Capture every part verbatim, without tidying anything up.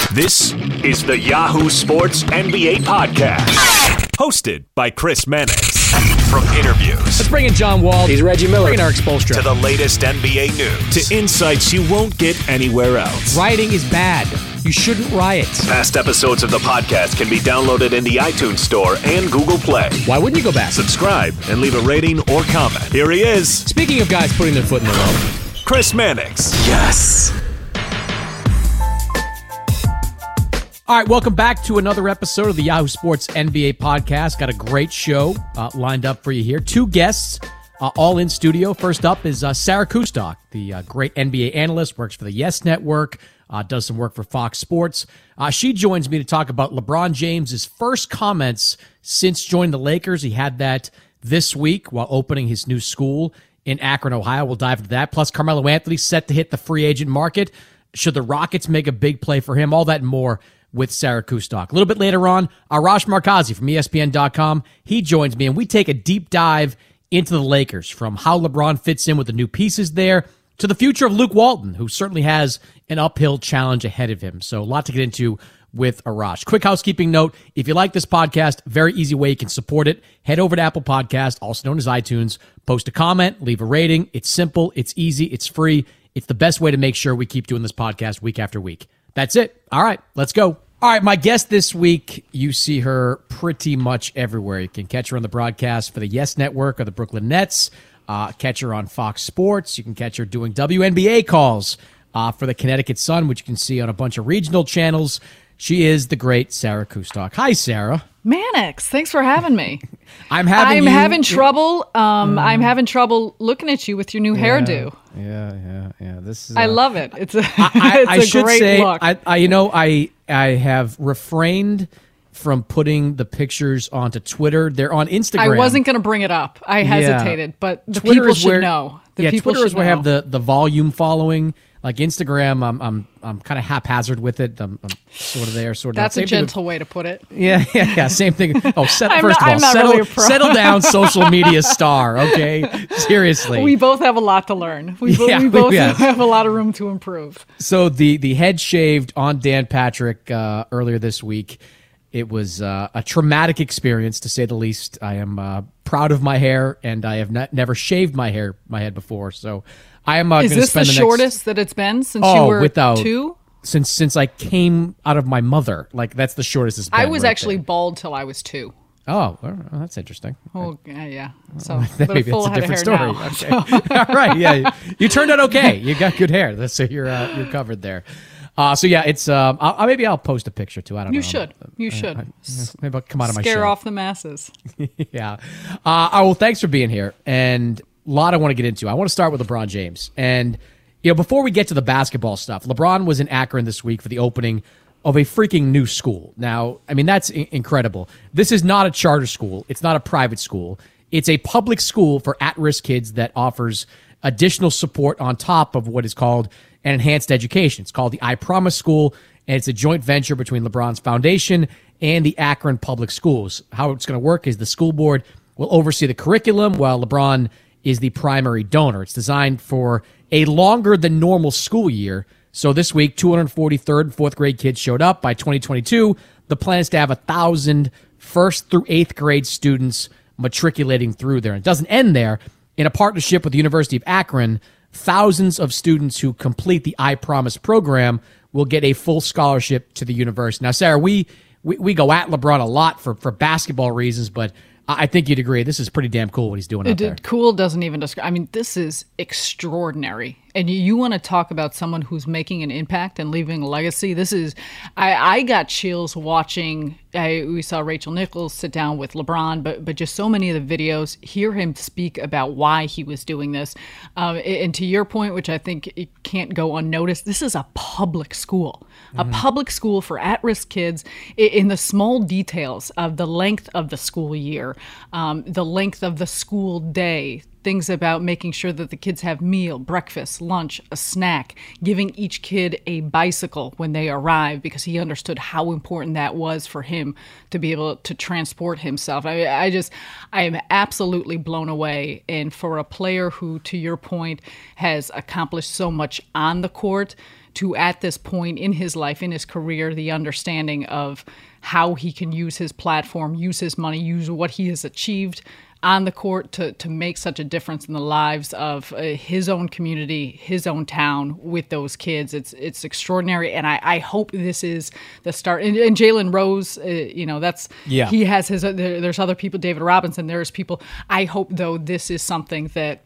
This is the Yahoo Sports N B A Podcast, hosted by Chris Mannix. From interviews Let's bring in John Wall. He's Reggie Miller. Bring in Eric Spoelstra. to the latest N B A news, to insights you won't get anywhere else. Rioting is bad. You shouldn't riot. Past episodes of the podcast can be downloaded in the iTunes Store and Google Play. Why wouldn't you go back? Subscribe and leave a rating or comment. Here he is, Speaking of guys putting their foot in the road, Chris Mannix. Yes. all right, welcome back to another episode of the Yahoo Sports N B A Podcast. Got a great show uh, lined up for you here. Two guests, uh, all in studio. First up is uh, Sarah Kustok, the uh, great N B A analyst, works for the Yes Network, uh, does some work for Fox Sports. Uh, she joins me to talk about LeBron James' first comments since joining the Lakers. He had that this week while opening his new school in Akron, Ohio. We'll dive into that. Plus, Carmelo Anthony set to hit the free agent market. Should the Rockets make a big play for him? All that and more with Sarah Kustok. A little bit later on, Arash Markazi from E S P N dot com. He joins me, and we take a deep dive into the Lakers, from how LeBron fits in with the new pieces there to the future of Luke Walton, who certainly has an uphill challenge ahead of him. So a lot to get into with Arash. Quick housekeeping note, if you like this podcast, very easy way you can support it. Head over to Apple Podcast, also known as iTunes. Post a comment, leave a rating. It's simple, it's easy, it's free. It's the best way to make sure we keep doing this podcast week after week. That's it. All right, let's go. All right, my guest this week, you see her pretty much everywhere. You can catch her on the broadcast for the Yes Network or the Brooklyn Nets. Uh, catch her on Fox Sports. You can catch her doing W N B A calls uh, for the Connecticut Sun, which you can see on a bunch of regional channels. She is the great Sarah Kustok. Hi, Sarah. Mannix, thanks for having me. I'm having I'm you, having trouble. Um, mm. I'm having trouble looking at you with your new yeah, hairdo. Yeah, yeah, yeah. This is. I uh, love it. It's a, I, it's I a should great say, look. I, I, you know, I, I have refrained from putting the pictures onto Twitter. They're on Instagram. I wasn't going to bring it up. I hesitated, yeah. but the Twitter people is should where, know. The yeah, people Twitter is should where I know. have the, the volume following. Like Instagram, I'm I'm I'm kind of haphazard with it. I'm, I'm sort of there, sort of. That's not. a Same gentle way to put it. Yeah, yeah, yeah. Same thing. Oh, set, I'm first not- of all, I'm not settle, really a pro. settle down, social media star. Okay, seriously. We both have a lot to learn. We, bo- Yeah, we both yes. have a lot of room to improve. So the the head shaved on Dan Patrick uh, earlier this week. It was uh, a traumatic experience, to say the least. I am uh, proud of my hair, and I have not, never shaved my hair, my head before. So I am uh, Is going to this the spend the shortest next, that it's been since oh, you were without, two? Since since I came out of my mother, like that's the shortest it's been. I was right actually there. bald till I was two. Oh, well, that's interesting. Oh, yeah, yeah. So, Maybe but a it's full a head of different hair story. now. Okay. All right. Yeah. You turned out okay. You got good hair. That's- So you're uh, you're covered there. Uh, so yeah, it's um. I'll, maybe I'll post a picture too. I don't You know. should. You should. I, maybe I'll come out of my Scare shell. off the masses. Yeah. Uh, oh, well, thanks for being here. And a lot I want to get into. I want to start with LeBron James. And, you know, before we get to the basketball stuff, LeBron was in Akron this week for the opening of a freaking new school. Now, I mean, that's I- incredible. This is not a charter school. It's not a private school. It's a public school for at-risk kids that offers additional support on top of what is called an enhanced education. It's called the I Promise School, and it's a joint venture between LeBron's foundation and the Akron Public Schools. How it's going to work is the school board will oversee the curriculum while LeBron is the primary donor. It's designed for a longer than normal school year. So this week, two hundred forty third and fourth grade kids showed up. By twenty twenty-two, the plan is to have one thousand first through eighth grade students matriculating through there. And it doesn't end there. In a partnership with the University of Akron, thousands of students who complete the I Promise program will get a full scholarship to the university. Now, Sarah, we we, we go at LeBron a lot for, for basketball reasons, but I think you'd agree this is pretty damn cool what he's doing out It, there. it, cool doesn't even describe. I mean, this is extraordinary. And you, you want to talk about someone who's making an impact and leaving a legacy. This is, I, I got chills watching. I, we saw Rachel Nichols sit down with LeBron, but but just so many of the videos, hear him speak about why he was doing this. Um, and to your point, which I think it can't go unnoticed, this is a public school, mm-hmm. a public school for at-risk kids in the small details of the length of the school year, um, the length of the school day, things about making sure that the kids have meal, breakfast, lunch, a snack, giving each kid a bicycle when they arrive, because he understood how important that was for him to be able to transport himself. I, I just, I am absolutely blown away. And for a player who, to your point, has accomplished so much on the court, to at this point in his life, in his career, the understanding of how he can use his platform, use his money, use what he has achieved on the court to, to make such a difference in the lives of uh, his own community, his own town with those kids. It's it's extraordinary. And I, I hope this is the start. And, and Jalen Rose, uh, you know, that's, yeah. he has his, uh, there, there's other people, David Robinson, there's people. I hope, though, this is something that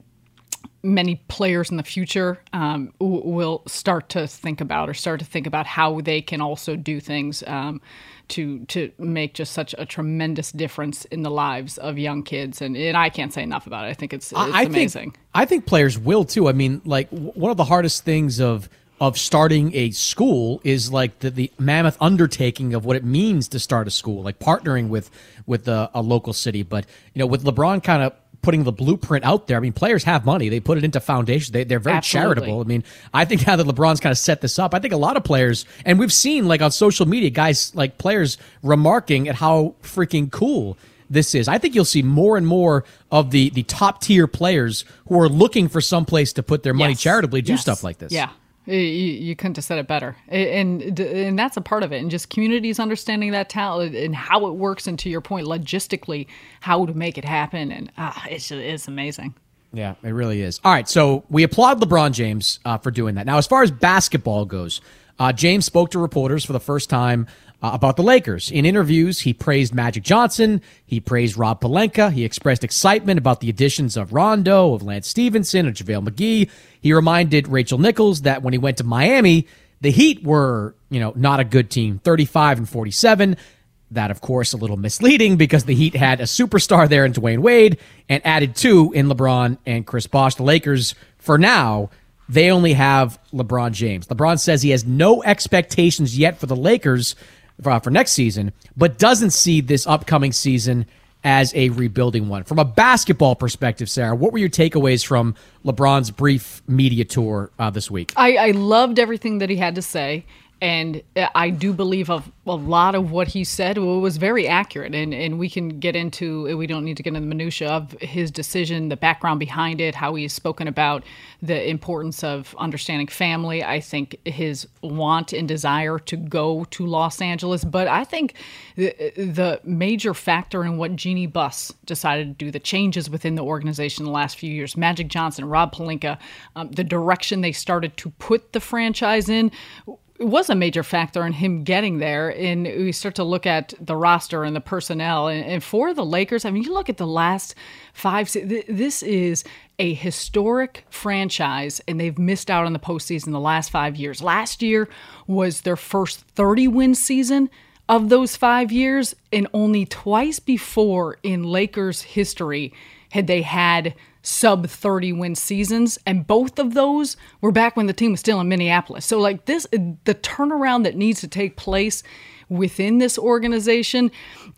many players in the future um, w- will start to think about, or start to think about how they can also do things um, to to make just such a tremendous difference in the lives of young kids. And, and I can't say enough about it. I think it's, it's I amazing. Think, I think players will too. I mean, like w- one of the hardest things of of starting a school is like the, the mammoth undertaking of what it means to start a school, like partnering with with a, a local city. But you know, with LeBron kind of putting the blueprint out there. I mean, players have money. They put it into foundations. They, they're very Absolutely. charitable. I mean, I think now that LeBron's kind of set this up, I think a lot of players, and we've seen like on social media, guys, like players remarking at how freaking cool this is. I think you'll see more and more of the, the top tier players who are looking for some place to put their money Yes. charitably do Yes. stuff like this. Yeah. You, you couldn't have said it better. And, and that's a part of it. And just communities understanding that talent and how it works, and to your point, logistically, how to make it happen. And ah, it's, it's amazing. Yeah, it really is. All right, so we applaud LeBron James uh, for doing that. Now, as far as basketball goes, uh, James spoke to reporters for the first time uh, about the Lakers. In interviews, he praised Magic Johnson. He praised Rob Pelinka. He expressed excitement about the additions of Rondo, of Lance Stevenson, of JaVale McGee. He reminded Rachel Nichols that when he went to Miami, the Heat were, you know, not a good team, thirty-five and forty-seven. That, of course, a little misleading because the Heat had a superstar there in Dwayne Wade and added two in LeBron and Chris Bosh. The Lakers, for now, they only have LeBron James. LeBron says he has no expectations yet for the Lakers for, for next season, but doesn't see this upcoming season as a rebuilding one. From a basketball perspective, Sarah, what were your takeaways from LeBron's brief media tour uh, this week? I, I loved everything that he had to say. And I do believe of a lot of what he said was very accurate. And, and we can get into, we don't need to get into the minutia of his decision, the background behind it, how he has spoken about the importance of understanding family. I think his want and desire to go to Los Angeles. But I think the, the major factor in what Jeannie Buss decided to do, the changes within the organization in the last few years, Magic Johnson, Rob Pelinka, um, the direction they started to put the franchise in, it was a major factor in him getting there. And we start to look at the roster and the personnel. And, and for the Lakers, I mean, you look at the last five, this is a historic franchise, and they've missed out on the postseason the last five years. Last year was their first thirty-win season of those five years, and only twice before in Lakers history had they had sub thirty win seasons, and both of those were back when the team was still in Minneapolis. So like this, the turnaround that needs to take place within this organization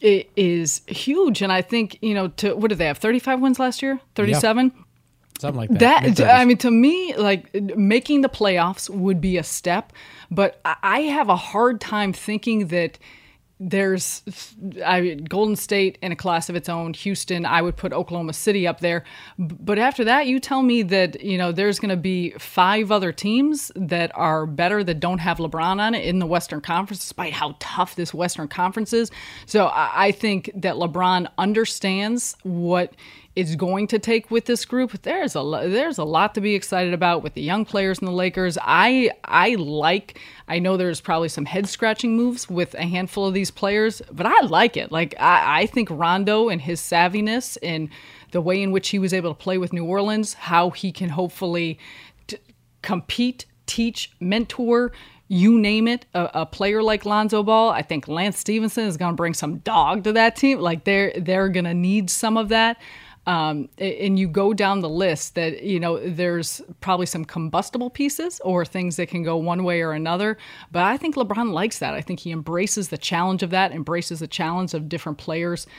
is huge. And I think, you know, to what did they have? thirty-five wins last year? thirty-seven? Yeah. Something like that. That I mean, to me, like making the playoffs would be a step, but I have a hard time thinking that there's I, Golden State in a class of its own. Houston, I would put Oklahoma City up there. But after that, you tell me that, you know, there's going to be five other teams that are better that don't have LeBron on it in the Western Conference, despite how tough this Western Conference is. So I, I think that LeBron understands what is going to take with this group. There's a there's a lot to be excited about with the young players in the Lakers. I I like. I know there's probably some head scratching moves with a handful of these players, but I like it. Like I, I think Rondo and his savviness and the way in which he was able to play with New Orleans, how he can hopefully t- compete, teach, mentor. You name it, a, a player like Lonzo Ball. I think Lance Stevenson is going to bring some dog to that team. Like they're they're going to need some of that. Um, and you go down the list that, you know, there's probably some combustible pieces or things that can go one way or another. But I think LeBron likes that. I think he embraces the challenge of that, embraces the challenge of different players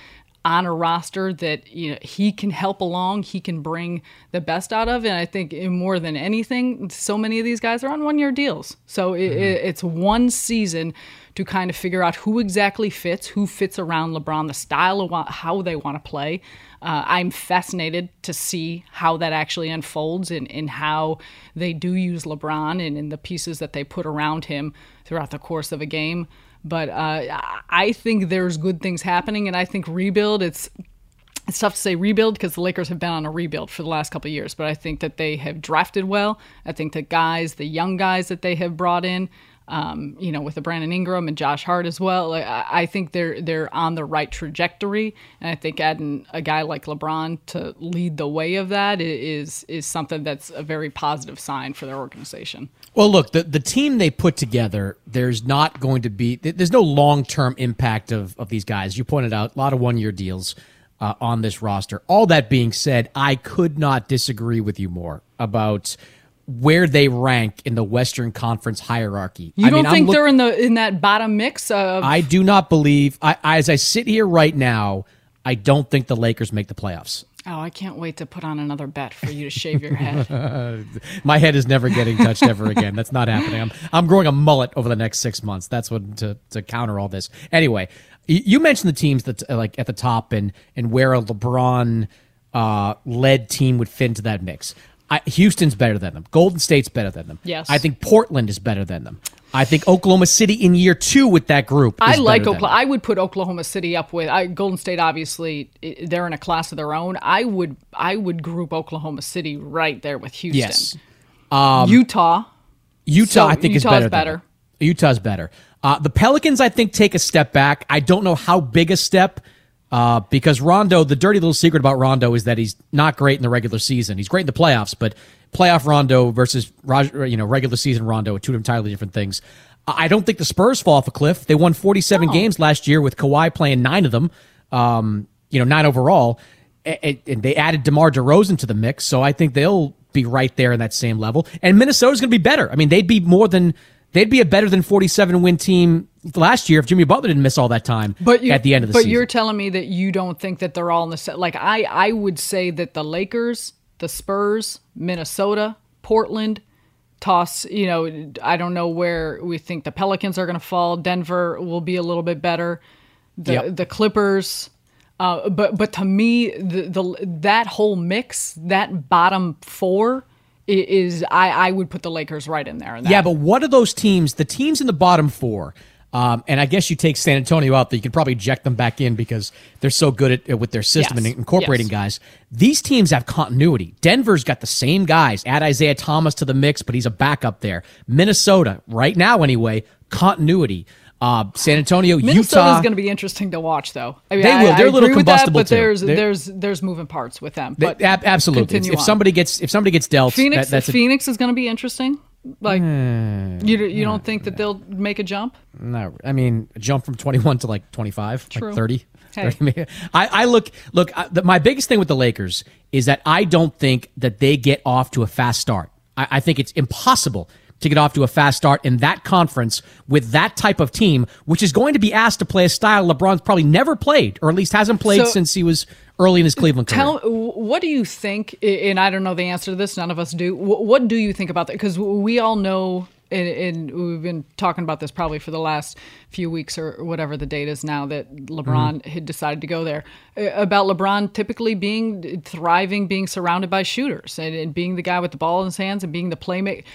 on a roster that, you know, he can help along, he can bring the best out of. And I think more than anything, so many of these guys are on one-year deals. So mm-hmm. it, it's one season to kind of figure out who exactly fits, who fits around LeBron, the style of how they want to play. Uh, I'm fascinated to see how that actually unfolds and, and how they do use LeBron and, and the pieces that they put around him throughout the course of a game. But uh, I think there's good things happening, and I think rebuild, it's it's tough to say rebuild because the Lakers have been on a rebuild for the last couple of years, but I think that they have drafted well. I think the guys, the young guys that they have brought in, Um, you know, with the Brandon Ingram and Josh Hart as well. Like, I, I think they're they're on the right trajectory, and I think adding a guy like LeBron to lead the way of that is is something that's a very positive sign for their organization. Well, look, the the team they put together, there's not going to be there's no long term impact of of these guys. You pointed out a lot of one year deals uh, on this roster. All that being said, I could not disagree with you more about where they rank in the Western Conference hierarchy. You I don't mean, think look, they're in the in that bottom mix of... I do not believe, I, as I sit here right now, I don't think the Lakers make the playoffs. Oh, I can't wait to put on another bet for you to shave your head. My head is never getting touched ever again. That's not happening. I'm I'm growing a mullet over the next six months. That's what to to counter all this. Anyway, you mentioned the teams that uh, like at the top and and where a LeBron uh, led team would fit into that mix. I, Houston's better than them. Golden State's better than them. Yes. I think Portland is better than them. I think Oklahoma City in year two with that group is I like better Oklahoma. I would put Oklahoma City up with I, Golden State. Obviously, they're in a class of their own. I would I would group Oklahoma City right there with Houston. Yes. Um, Utah. Utah, So I think, Utah's is better. better. Than them. Utah's better. Uh, the Pelicans, I think, take a step back. I don't know how big a step. Uh, because Rondo, the dirty little secret about Rondo is that he's not great in the regular season. He's great in the playoffs, but playoff Rondo versus you know regular season Rondo are two entirely different things. I don't think the Spurs fall off a cliff. They won forty-seven No. games last year with Kawhi playing nine of them, um, you know, nine overall. And they added DeMar DeRozan to the mix, so I think they'll be right there in that same level. And Minnesota's going to be better. I mean, they'd be more than they'd be a better than forty-seven win team last year if Jimmy Butler didn't miss all that time But you, at the end of the but season. But you're telling me that you don't think that they're all in the set. Like I, I would say that the Lakers, the Spurs, Minnesota, Portland, toss. You know, I don't know where we think the Pelicans are going to fall. Denver will be a little bit better. The Yep. the Clippers. Uh, but but to me, the, the that whole mix, that bottom four, is I, I would put the Lakers right in there. In that. Yeah, but what are those teams? The teams in the bottom four, um, and I guess you take San Antonio out, that you can probably eject them back in because they're so good at with their system Yes. and incorporating Yes. guys. These teams have continuity. Denver's got the same guys. Add Isaiah Thomas to the mix, but he's a backup there. Minnesota, right now anyway, continuity. Uh, San Antonio, Minnesota's Utah. going to be interesting to watch, though. I mean, They I, will. They're I a little agree with that, combustible, but too. there's They're- there's there's moving parts with them. They- But ab- absolutely. If, continue if on. somebody gets if somebody gets dealt, Phoenix, that, that's a, Phoenix is going to be interesting. Like, you you don't think that they'll make a jump? No, I mean, a jump from twenty-one to like twenty-five, True. like thirty. Hey. thirty. I, I look, look, I, the, my biggest thing with the Lakers is that I don't think that they get off to a fast start. I, I think it's impossible to get off to a fast start in that conference with that type of team, which is going to be asked to play a style LeBron's probably never played, or at least hasn't played So- since he was early in his Cleveland career. Tell what do you think? And I don't know the answer to this. None of us do. What do you think about that? Because we all know, and, and we've been talking about this probably for the last few weeks or whatever the date is now, that LeBron Mm-hmm. had decided to go there. Uh, About LeBron typically being thriving, being surrounded by shooters, and, and being the guy with the ball in his hands and being the playmaker.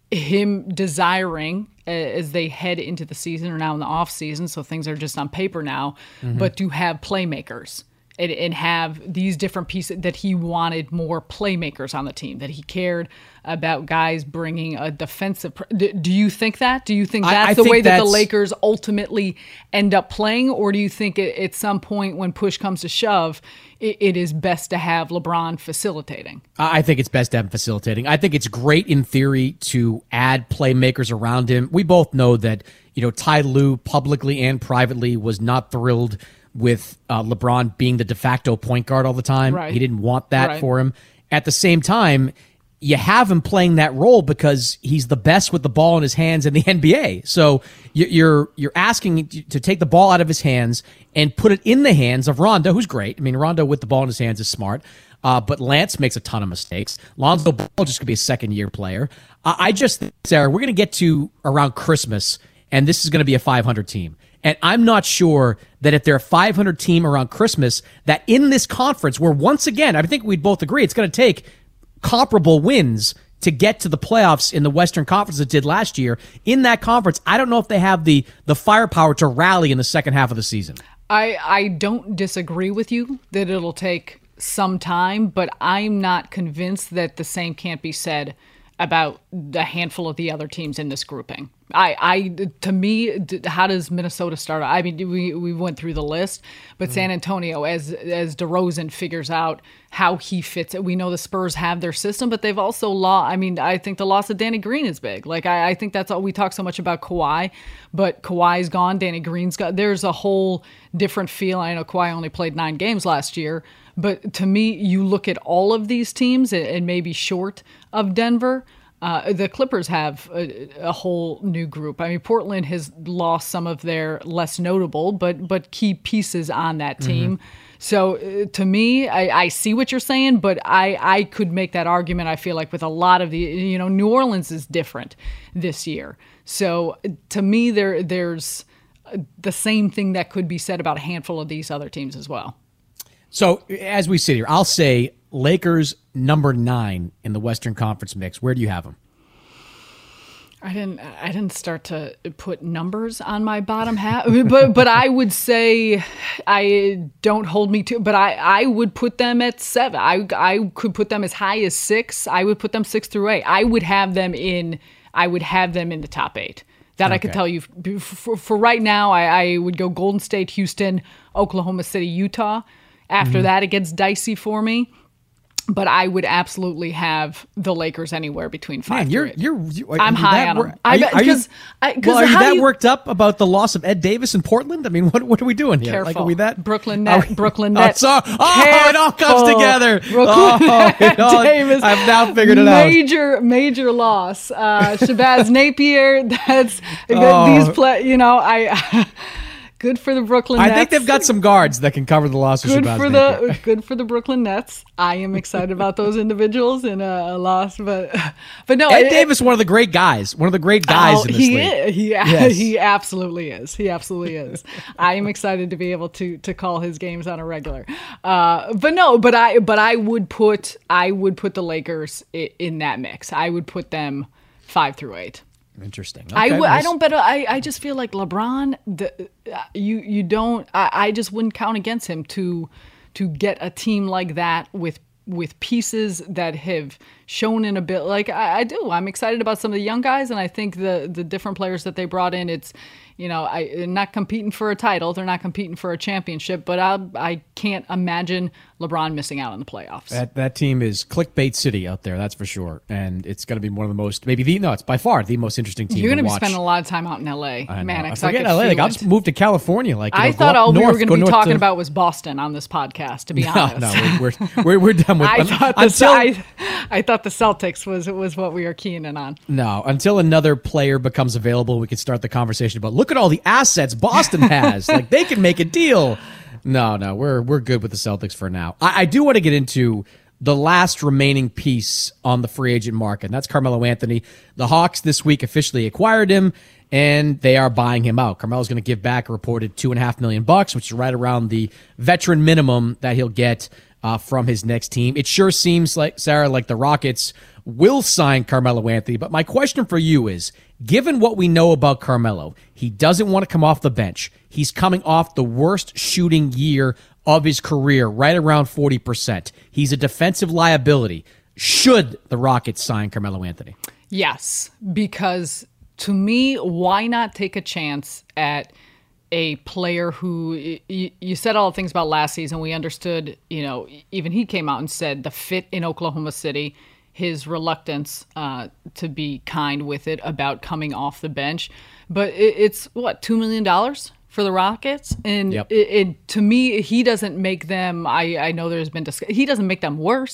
Him desiring uh, as they head into the season or now in the off season, so things are just on paper now, Mm-hmm. but to have playmakers and, and have these different pieces, that he wanted more playmakers on the team, that he cared about guys bringing a defensive. Pr- do, do you think that? Do you think I- that's I the think way that the that's- Lakers ultimately end up playing, or do you think at, at some point when push comes to shove, it, it is best to have LeBron facilitating? I think it's best to have him facilitating. I think it's great in theory to add playmakers around him. We both know that, you know, Ty Lue publicly and privately was not thrilled with uh, LeBron being the de facto point guard all the time. Right. He didn't want that Right. for him. At the same time, you have him playing that role because he's the best with the ball in his hands in the N B A. So you're you're asking to take the ball out of his hands and put it in the hands of Rondo, who's great. I mean, Rondo with the ball in his hands is smart, uh, but Lance makes a ton of mistakes. Lonzo Ball just could be a second-year player. Uh, I just think, Sarah, we're going to get to around Christmas, and this is going to be a five hundred team. And I'm not sure that if they're a five hundred team around Christmas, that in this conference, where once again, I think we'd both agree, it's going to take comparable wins to get to the playoffs in the Western Conference that did last year. In that conference, I don't know if they have the the firepower to rally in the second half of the season. I, I don't disagree with you that it'll take some time, but I'm not convinced that the same can't be said about a handful of the other teams in this grouping. I, I, to me, how does Minnesota start? I mean, we we went through the list, but mm. San Antonio, as as DeRozan figures out how he fits it, we know the Spurs have their system, but they've also lost. I mean, I think the loss of Danny Green is big. Like, I, I think that's all we talk so much about Kawhi, but Kawhi's gone, Danny Green's got. There's a whole different feel. I know Kawhi only played nine games last year, but to me, you look at all of these teams, and maybe short of Denver. Uh, the Clippers have a, a whole new group. I mean, Portland has lost some of their less notable, but but key pieces on that team. Mm-hmm. So uh, to me, I, I see what you're saying, but I, I could make that argument, I feel like, with a lot of the, you know, New Orleans is different this year. So to me, there there's the same thing that could be said about a handful of these other teams as well. So as we sit here, I'll say Lakers number nine in the Western Conference mix. Where do you have them? I didn't. I didn't start to put numbers on my bottom half, but but I would say, I don't hold me to. But I, I would put them at seven. I I could put them as high as six. I would put them six through eight. I would have them in. I would have them in the top eight. That okay. I could tell you. For, for right now, I, I would go Golden State, Houston, Oklahoma City, Utah. After mm-hmm. that, it gets dicey for me. But I would absolutely have the Lakers anywhere between five. Man, you're eight. you're. you I'm high on them. Are you, are you, I, well, are you that you, worked up about the loss of Ed Davis in Portland? I mean, what what are we doing here? Careful. Like, are we that Brooklyn Net? we, Brooklyn Nets. Oh, oh, it all comes together. Brooklyn oh, it all, Davis. I've now figured it major, out. Major major loss. Uh, Shabazz Napier. That's oh. these play. You know, I. Good for the Brooklyn Nets. I think they've got some guards that can cover the loss of good Shabazz for Napier. the Good for the Brooklyn Nets. I am excited about those individuals in a, a loss, but but no. Ed it, Davis, one of the great guys, one of the great guys oh, in this he league. Is. He yes. he absolutely is. He absolutely is. I am excited to be able to to call his games on a regular. Uh, but no, but I but I would put I would put the Lakers in, in that mix. I would put them five through eight. Interesting. Okay, I, w- nice. I don't bet. I, I just feel like LeBron. The, you you don't. I, I just wouldn't count against him to to get a team like that with with pieces that have shown in a bit. Like I, I do. I'm excited about some of the young guys, and I think the the different players that they brought in. It's you know I they're not competing for a title. They're not competing for a championship. But I I can't imagine LeBron missing out on the playoffs. That that team is clickbait city out there, that's for sure, and it's going to be one of the most, maybe the no, it's by far the most interesting team. You're going to be watch. spending a lot of time out in L A, Mannix. I forget L A. Like, I'll just move to California. Like you I know, thought all north, we were going to be talking to... about was Boston on this podcast. To be no, honest, no, we're we're, we're done with. I thought the, until I, I thought the Celtics was was what we were keying in on. No, until another player becomes available, we can start the conversation about look at all the assets Boston has. Like they can make a deal. No, no, we're we're good with the Celtics for now. I, I do want to get into the last remaining piece on the free agent market, and that's Carmelo Anthony. The Hawks this week officially acquired him, and they are buying him out. Carmelo's going to give back a reported two and a half million bucks, which is right around the veteran minimum that he'll get uh, from his next team. It sure seems like, Sarah, like the Rockets will sign Carmelo Anthony. But my question for you is, given what we know about Carmelo, he doesn't want to come off the bench. He's coming off the worst shooting year of his career, right around forty percent. He's a defensive liability. Should the Rockets sign Carmelo Anthony? Yes, because to me, why not take a chance at a player who you, you said all the things about last season. We understood, you know, even he came out and said the fit in Oklahoma City, his reluctance uh, to be kind with it about coming off the bench. But it, it's, what, two million dollars for the Rockets? And yep. it, it, to me, he doesn't make them, I, I know there's been discussion, he doesn't make them worse,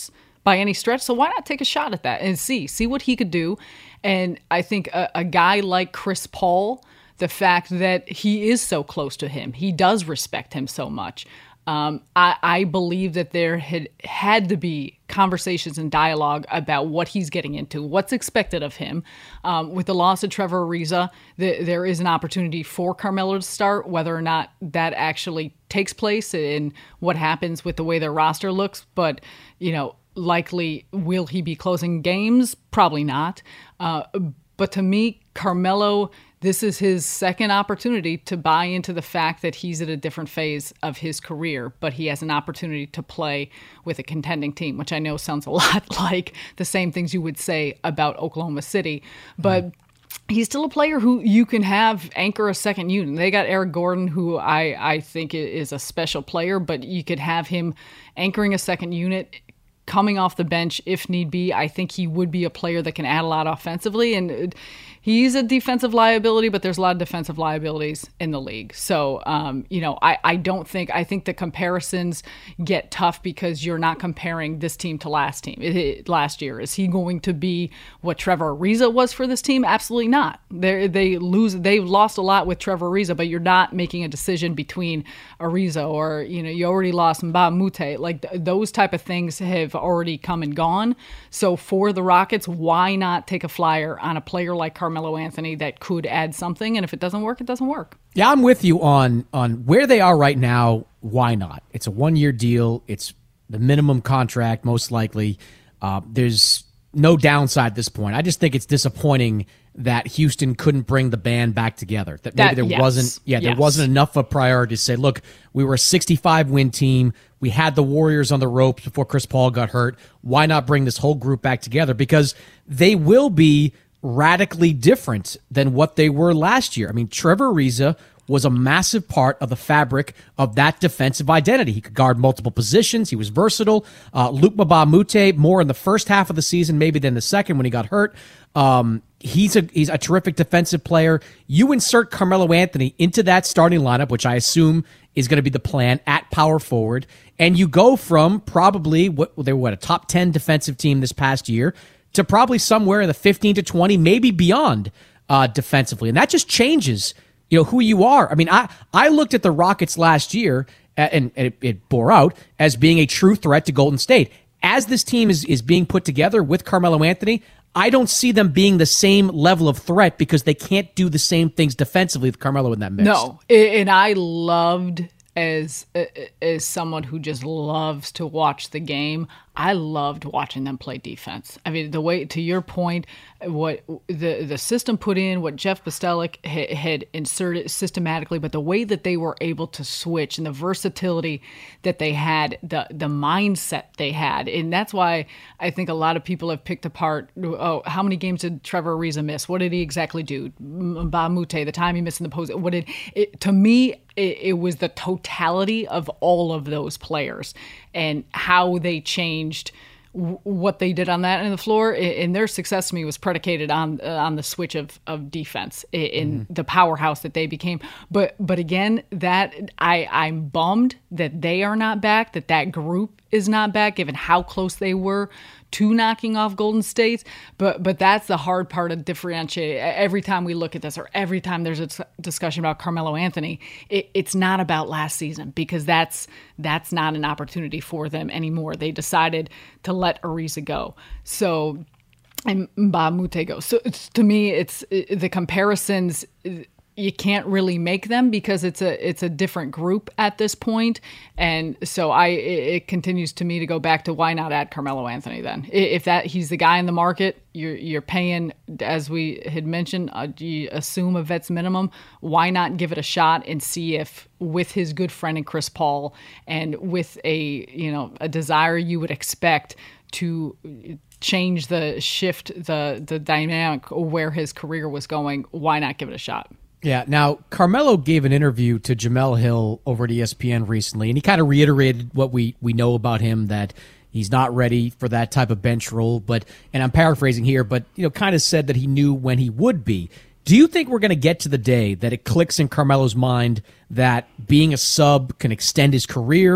by any stretch. So why not take a shot at that and see, see what he could do. And I think a, a guy like Chris Paul, the fact that he is so close to him, he does respect him so much. Um, I, I believe that there had had to be conversations and dialogue about what he's getting into, what's expected of him. Um, with the loss of Trevor Ariza, the, there is an opportunity for Carmelo to start, whether or not that actually takes place and what happens with the way their roster looks. But, you know, likely, will he be closing games? Probably not. Uh, but to me, Carmelo, this is his second opportunity to buy into the fact that he's at a different phase of his career, but he has an opportunity to play with a contending team, which I know sounds a lot like the same things you would say about Oklahoma City. But mm. he's still a player who you can have anchor a second unit. They got Eric Gordon, who I, I think is a special player, but you could have him anchoring a second unit, coming off the bench if need be. I think he would be a player that can add a lot offensively, and he's a defensive liability, but there's a lot of defensive liabilities in the league. So, um, you know, I, I don't think, I think the comparisons get tough because you're not comparing this team to last team, it, it, last year. Is he going to be what Trevor Ariza was for this team? Absolutely not. They they lose, they've lost a lot with Trevor Ariza, but you're not making a decision between Ariza or, you know, you already lost Mbah a Moute. Like th- those type of things have already come and gone. So for the Rockets, why not take a flyer on a player like Carmelo Carmelo Anthony that could add something, and if it doesn't work, it doesn't work. Yeah, I'm with you on on where they are right now. Why not? It's a one-year deal. It's the minimum contract, most likely. Uh, there's no downside at this point. I just think it's disappointing that Houston couldn't bring the band back together. That maybe that, there yes, wasn't, yeah, there yes. wasn't enough of a priority to say, look, we were a sixty-five win team. We had the Warriors on the ropes before Chris Paul got hurt. Why not bring this whole group back together? Because they will be radically different than what they were last year. I mean, Trevor Ariza was a massive part of the fabric of that defensive identity. He could guard multiple positions. He was versatile. Uh, Luke Mbah a Moute, more in the first half of the season maybe than the second when he got hurt. Um, he's a he's a terrific defensive player. You insert Carmelo Anthony into that starting lineup, which I assume is going to be the plan at power forward, and you go from probably what they were what, a top ten defensive team this past year to probably somewhere in the fifteen to twenty, maybe beyond uh, defensively. And that just changes, you know, who you are. I mean, I, I looked at the Rockets last year, and, and it, it bore out, as being a true threat to Golden State. As this team is, is being put together with Carmelo Anthony, I don't see them being the same level of threat because they can't do the same things defensively with Carmelo in that mix. No, and I loved, as as someone who just loves to watch the game, I loved watching them play defense. I mean, the way, to your point, what the the system put in, what Jeff Bostelic ha, had inserted systematically, but the way that they were able to switch and the versatility that they had, the the mindset they had, and that's why I think a lot of people have picked apart, oh, how many games did Trevor Ariza miss? What did he exactly do? Mbah a Moute, the time he missed in the post. What did it, to me, it, it was the totality of all of those players and how they changed w- what they did on that end of the floor. And their success to me was predicated on uh, on the switch of, of defense in mm-hmm. the powerhouse that they became. But but again, that I, I'm bummed that they are not back, that that group is not back, given how close they were to knocking off Golden State. But but that's the hard part of differentiate. Every time we look at this, or every time there's a t- discussion about Carmelo Anthony, it, it's not about last season, because that's that's not an opportunity for them anymore. They decided to let Ariza go. So, and Mbah a Moute go. So to me, it's it, the comparisons, you can't really make them because it's a it's a different group at this point. And so I it, it continues to me to go back to, why not add Carmelo Anthony then? If that he's the guy in the market, you're you're paying, as we had mentioned, uh, you assume a vet's minimum. Why not give it a shot and see if, with his good friend in Chris Paul and with a you know a desire you would expect to change the shift the the dynamic where his career was going, why not give it a shot? Yeah. Now, Carmelo gave an interview to Jemele Hill over at E S P N recently, and he kind of reiterated what we, we know about him, that he's not ready for that type of bench role. But, and I'm paraphrasing here, but, you know, kind of said that he knew when he would be. Do you think we're going to get to the day that it clicks in Carmelo's mind that being a sub can extend his career,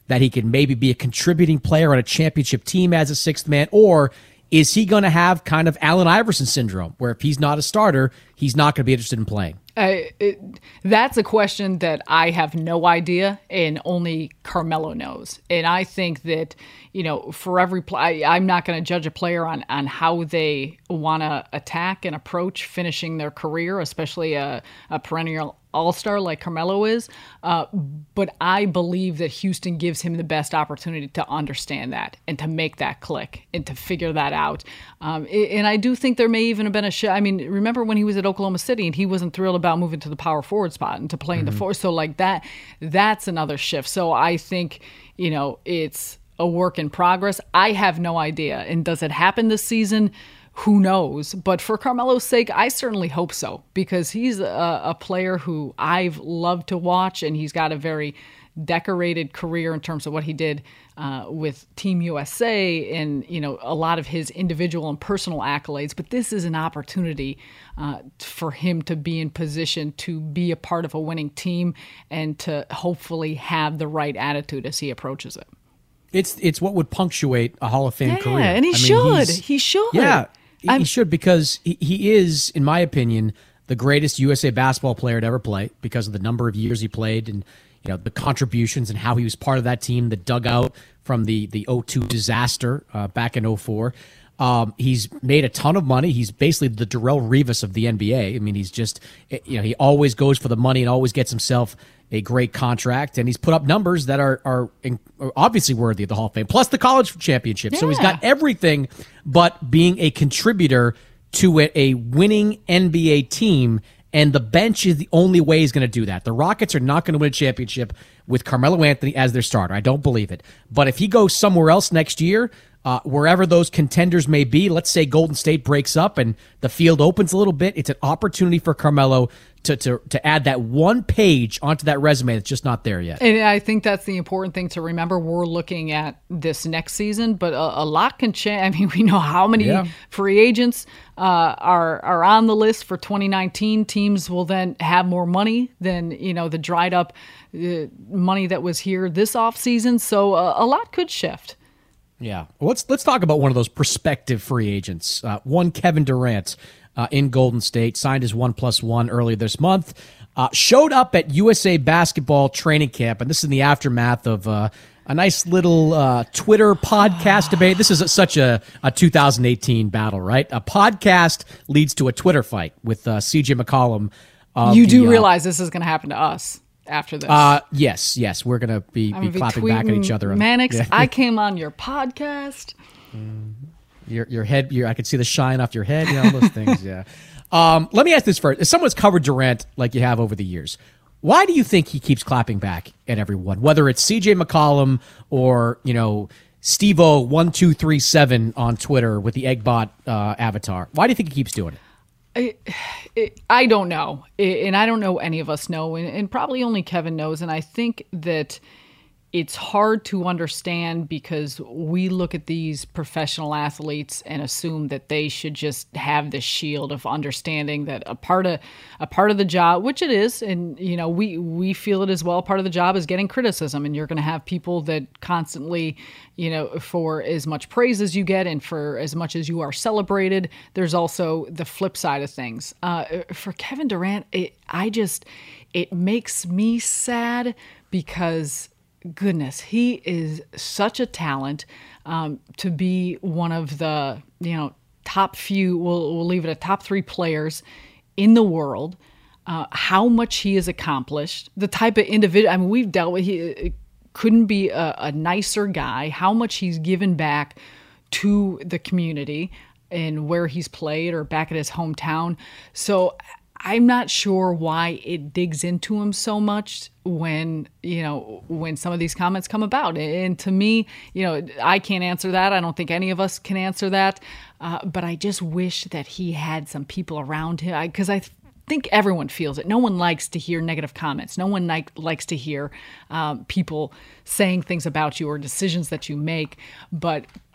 that he can maybe be a contributing player on a championship team as a sixth man? Or is he going to have kind of Allen Iverson syndrome, where if he's not a starter, he's not going to be interested in playing? Uh, it, that's a question that I have no idea, and only Carmelo knows. And I think that, you know, for every play, I'm not going to judge a player on, on how they want to attack and approach finishing their career, especially a, a perennial all-star like Carmelo is. Uh, but I believe that Houston gives him the best opportunity to understand that and to make that click and to figure that out. Um, and I do think there may even have been a shift. I mean, remember when he was at Oklahoma City and he wasn't thrilled about moving to the power forward spot and to playing mm-hmm. the four. So like that, that's another shift. So I think, you know, it's a work in progress. I have no idea. And does it happen this season? Who knows? But for Carmelo's sake, I certainly hope so, because he's a, a player who I've loved to watch, and he's got a very decorated career in terms of what he did uh, with Team U S A and, you know, a lot of his individual and personal accolades. But this is an opportunity uh, for him to be in position to be a part of a winning team and to hopefully have the right attitude as he approaches it. It's it's what would punctuate a Hall of Fame yeah, career. And he I should. Mean, he should. Yeah, he I'm, should, because he, he is, in my opinion, the greatest U S A basketball player to ever play because of the number of years he played and, you know, the contributions and how he was part of that team that dug out from the the oh two disaster uh, back in oh four. Um, he's made a ton of money. He's basically the Darrelle Revis of the N B A. I mean, he's just, you know, he always goes for the money and always gets himself a great contract, and he's put up numbers that are are, in, are obviously worthy of the Hall of Fame, plus the college championship. Yeah. So he's got everything but being a contributor to a, a winning N B A team, and the bench is the only way he's going to do that. The Rockets are not going to win a championship with Carmelo Anthony as their starter. I don't believe it. But if he goes somewhere else next year, uh, wherever those contenders may be, let's say Golden State breaks up and the field opens a little bit, it's an opportunity for Carmelo to to to add that one page onto that resume that's just not there yet. And I think that's the important thing to remember. We're looking at this next season, but a, a lot can change. I mean, we know how many yeah. free agents uh, are are on the list for twenty nineteen. Teams will then have more money than, you know, the dried up uh, money that was here this offseason. So uh, a lot could shift. Yeah. Well, let's let's talk about one of those prospective free agents. Uh, one, Kevin Durant. Uh, in Golden State, signed his one plus one earlier this month, uh, showed up at U S A Basketball training camp, and this is in the aftermath of uh, a nice little uh, Twitter podcast debate. This is a, such a, a two thousand eighteen battle, right? A podcast leads to a Twitter fight with uh, C J McCollum. You do the, realize uh, this is going to happen to us after this. Uh, yes, yes. We're going to be, be clapping back at each other. Mannix, yeah. I came on your podcast. Mm. Your your head, your, I could see the shine off your head, you know, all those things, yeah. Um, let me ask this first. As someone's covered Durant like you have over the years, why do you think he keeps clapping back at everyone, whether it's C J McCollum or, you know, Steve-O one two three seven on Twitter with the Eggbot uh, avatar? Why do you think he keeps doing it? I, I don't know, and I don't know any of us know, and, and probably only Kevin knows, and I think that it's hard to understand because we look at these professional athletes and assume that they should just have this shield of understanding that a part of a part of the job, which it is, and you know we we feel it as well. Part of the job is getting criticism, and you're going to have people that constantly, you know, for as much praise as you get and for as much as you are celebrated, there's also the flip side of things. Uh, for Kevin Durant, it, I just it makes me sad because, goodness, he is such a talent um, to be one of the, you know, top few, we'll, we'll leave it at top three players in the world. Uh, how much he has accomplished, the type of individual, I mean, we've dealt with, he couldn't be a, a nicer guy, how much he's given back to the community and where he's played or back at his hometown. So I'm not sure why it digs into him so much when, you know, when some of these comments come about. And to me, you know, I can't answer that. I don't think any of us can answer that. Uh, but I just wish that he had some people around him, because I, I think everyone feels it. No one likes to hear negative comments. No one like, likes to hear um, people saying things about you or decisions that you make. But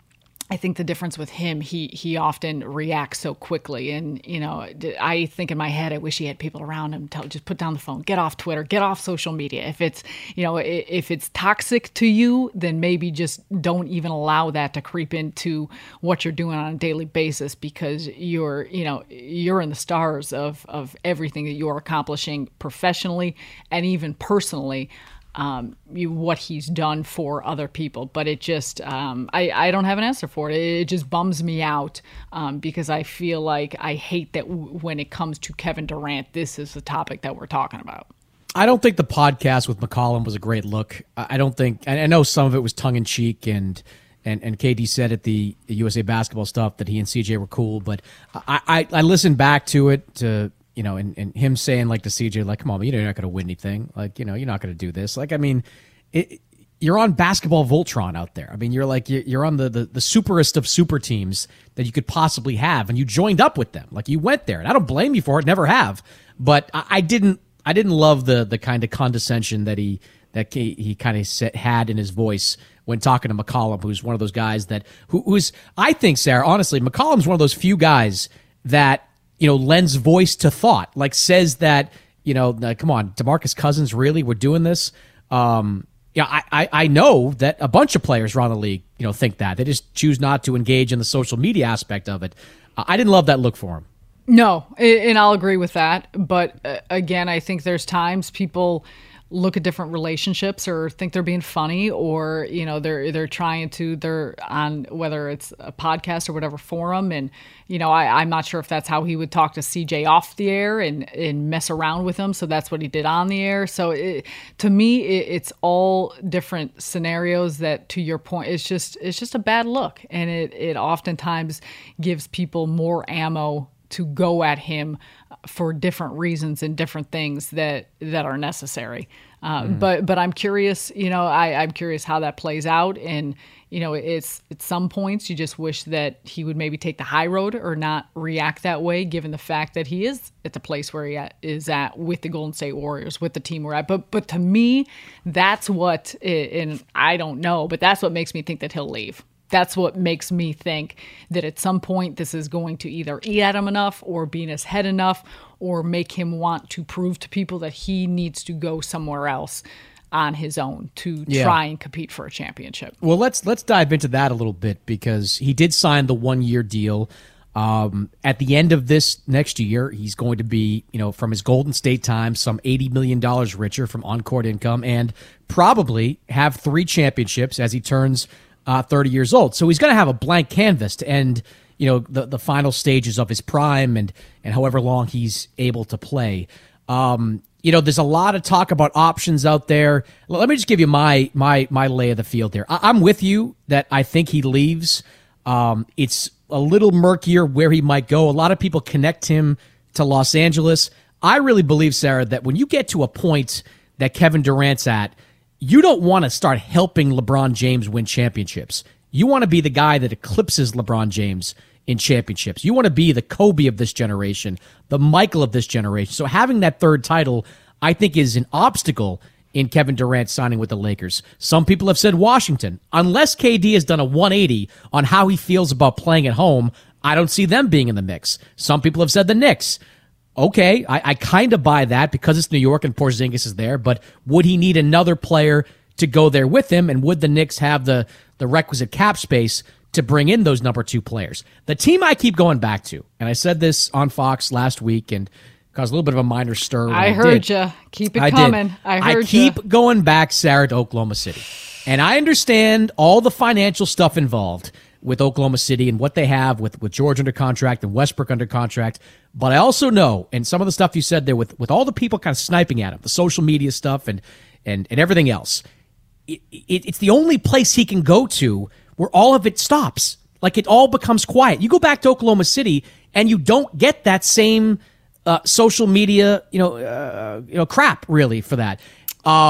I think the difference with him, he he often reacts so quickly. And, you know, I think in my head, I wish he had people around him tell, just put down the phone, get off Twitter, get off social media. If it's, you know, if it's toxic to you, then maybe just don't even allow that to creep into what you're doing on a daily basis, because you're, you know, you're in the stars of, of everything that you're accomplishing professionally and even personally. Um, you, what he's done for other people. But it just, um, I, I don't have an answer for it. It just bums me out um, because I feel like I hate that w- when it comes to Kevin Durant, this is the topic that we're talking about. I don't think the podcast with McCollum was a great look. I don't think, I know some of it was tongue in cheek, and and and K D said at the U S A Basketball stuff that he and C J were cool, but I, I, I listened back to it to, you know, and, and him saying, like, to C J, like, come on, you know, you're not going to win anything. Like, you know, you're not going to do this. Like, I mean, it, you're on Basketball Voltron out there. I mean, you're like, you're on the, the, the superest of super teams that you could possibly have, and you joined up with them. Like, you went there, and I don't blame you for it, never have. But I, I didn't, I didn't love the the kind of condescension that he that he, he kind of had in his voice when talking to McCollum, who's one of those guys that, who, who's, I think, Sarah, honestly, McCollum's one of those few guys that, you know, lends voice to thought, like says that, you know, like, come on, DeMarcus Cousins, really? We're doing this? Um, yeah, I, I, I know that a bunch of players around the league, you know, think that. They just choose not to engage in the social media aspect of it. Uh, I didn't love that look for him. No, and I'll agree with that. But uh, again, I think there's times people look at different relationships or think they're being funny, or, you know, they're they're trying to, they're on, whether it's a podcast or whatever forum. And, you know, I, I'm not sure if that's how he would talk to C J off the air and, and mess around with him. So that's what he did on the air. So it, to me, it, it's all different scenarios that, to your point, it's just, it's just a bad look. And it, it oftentimes gives people more ammo to go at him for different reasons and different things that, that are necessary. Uh, mm. But but I'm curious, you know, I, I'm curious how that plays out. And, you know, it's at some points you just wish that he would maybe take the high road or not react that way, given the fact that he is at the place where he at, is at with the Golden State Warriors, with the team we're at. But, but to me, that's what, and I don't know, but that's what makes me think that he'll leave. That's what makes me think that at some point this is going to either eat at him enough or be in his head enough or make him want to prove to people that he needs to go somewhere else on his own to yeah. try and compete for a championship. Well, let's let's dive into that a little bit, because he did sign the one-year deal. Um, at the end of this next year, he's going to be, you know, from his Golden State time, some eighty million dollars richer from on-court income, and probably have three championships as he turns Uh, thirty years old. So he's going to have a blank canvas to end, you know, the, the final stages of his prime and, and however long he's able to play. Um, you know, there's a lot of talk about options out there. Let me just give you my my my lay of the field there. I, I'm with you that I think he leaves. Um, it's a little murkier where he might go. A lot of people connect him to Los Angeles. I really believe, Sarah, that when you get to a point that Kevin Durant's at, you don't want to start helping LeBron James win championships. You want to be the guy that eclipses LeBron James in championships. You want to be the Kobe of this generation, the Michael of this generation. So having that third title, I think, is an obstacle in Kevin Durant signing with the Lakers. Some people have said Washington. Unless K D has done a one eighty on how he feels about playing at home, I don't see them being in the mix. Some people have said the Knicks. Okay, I, I kind of buy that because it's New York and Porzingis is there, but would he need another player to go there with him, and would the Knicks have the, the requisite cap space to bring in those number two players? The team I keep going back to, and I said this on Fox last week and caused a little bit of a minor stir. I, I heard you. Keep it I coming. Did. I heard I keep ya. going back, Sarah, to Oklahoma City. And I understand all the financial stuff involved with Oklahoma City and what they have with, with George under contract and Westbrook under contract. But I also know, and some of the stuff you said there with, with all the people kind of sniping at him, the social media stuff and and, and everything else, it, it, it's the only place he can go to where all of it stops. Like, it all becomes quiet. You go back to Oklahoma City and you don't get that same uh, social media, you know, uh, you know, crap really for that. Um,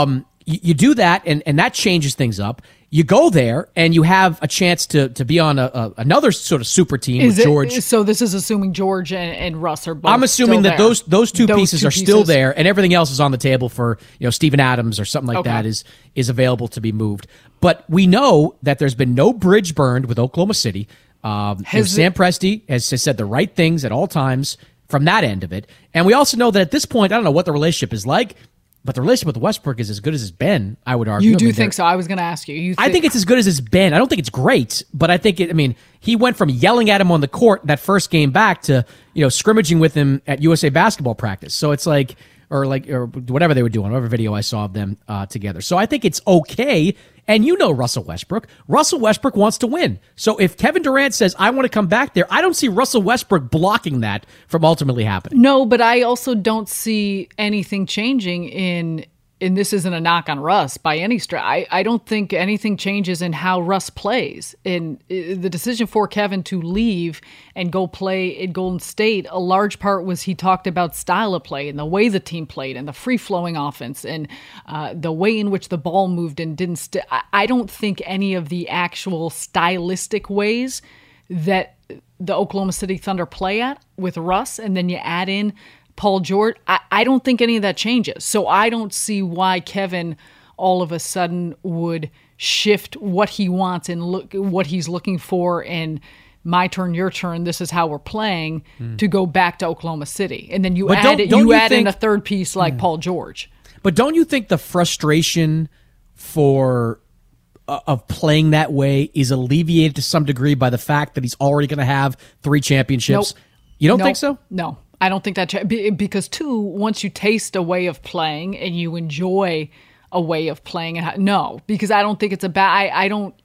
you, you do that, and, and that changes things up. You go there, and you have a chance to to be on a, a another sort of super team is with George. It, so this is assuming George and, and Russ are both I'm assuming still that there. those those two those pieces two are pieces. still there, and everything else is on the table for, you know, Steven Adams or something like Okay. that is is available to be moved. But we know that there's been no bridge burned with Oklahoma City. Um, you know, Sam Presti has, has said the right things at all times from that end of it, and we also know that at this point, I don't know what the relationship is like. But the relationship with Westbrook is as good as it's been, I would argue. You do I mean, think so? I was going to ask you. you I think it's as good as it's been. I don't think it's great, but I think it, I mean, he went from yelling at him on the court that first game back to, you know, scrimmaging with him at U S A basketball practice. So it's like, or like, or whatever they were doing, whatever video I saw of them uh, together. So I think it's okay. And you know Russell Westbrook. Russell Westbrook wants to win. So if Kevin Durant says, I want to come back there, I don't see Russell Westbrook blocking that from ultimately happening. No, but I also don't see anything changing in, and this isn't a knock on Russ by any stretch. I, I don't think anything changes in how Russ plays. And the decision for Kevin to leave and go play at Golden State, a large part was he talked about style of play and the way the team played and the free-flowing offense and uh, the way in which the ball moved and didn't st- I, I don't think any of the actual stylistic ways that the Oklahoma City Thunder play at with Russ, and then you add in Paul George, I, I don't think any of that changes. So I don't see why Kevin all of a sudden would shift what he wants and look what he's looking for and my turn, your turn, this is how we're playing mm. to go back to Oklahoma City. And then you but add don't, it, don't you, you add think, in a third piece like yeah. Paul George. But don't you think the frustration for uh, of playing that way is alleviated to some degree by the fact that he's already going to have three championships? Nope. You don't nope. think so? No. I don't think that cha- because two, once you taste a way of playing and you enjoy a way of playing, and no, because I don't think it's a bad. I, I don't.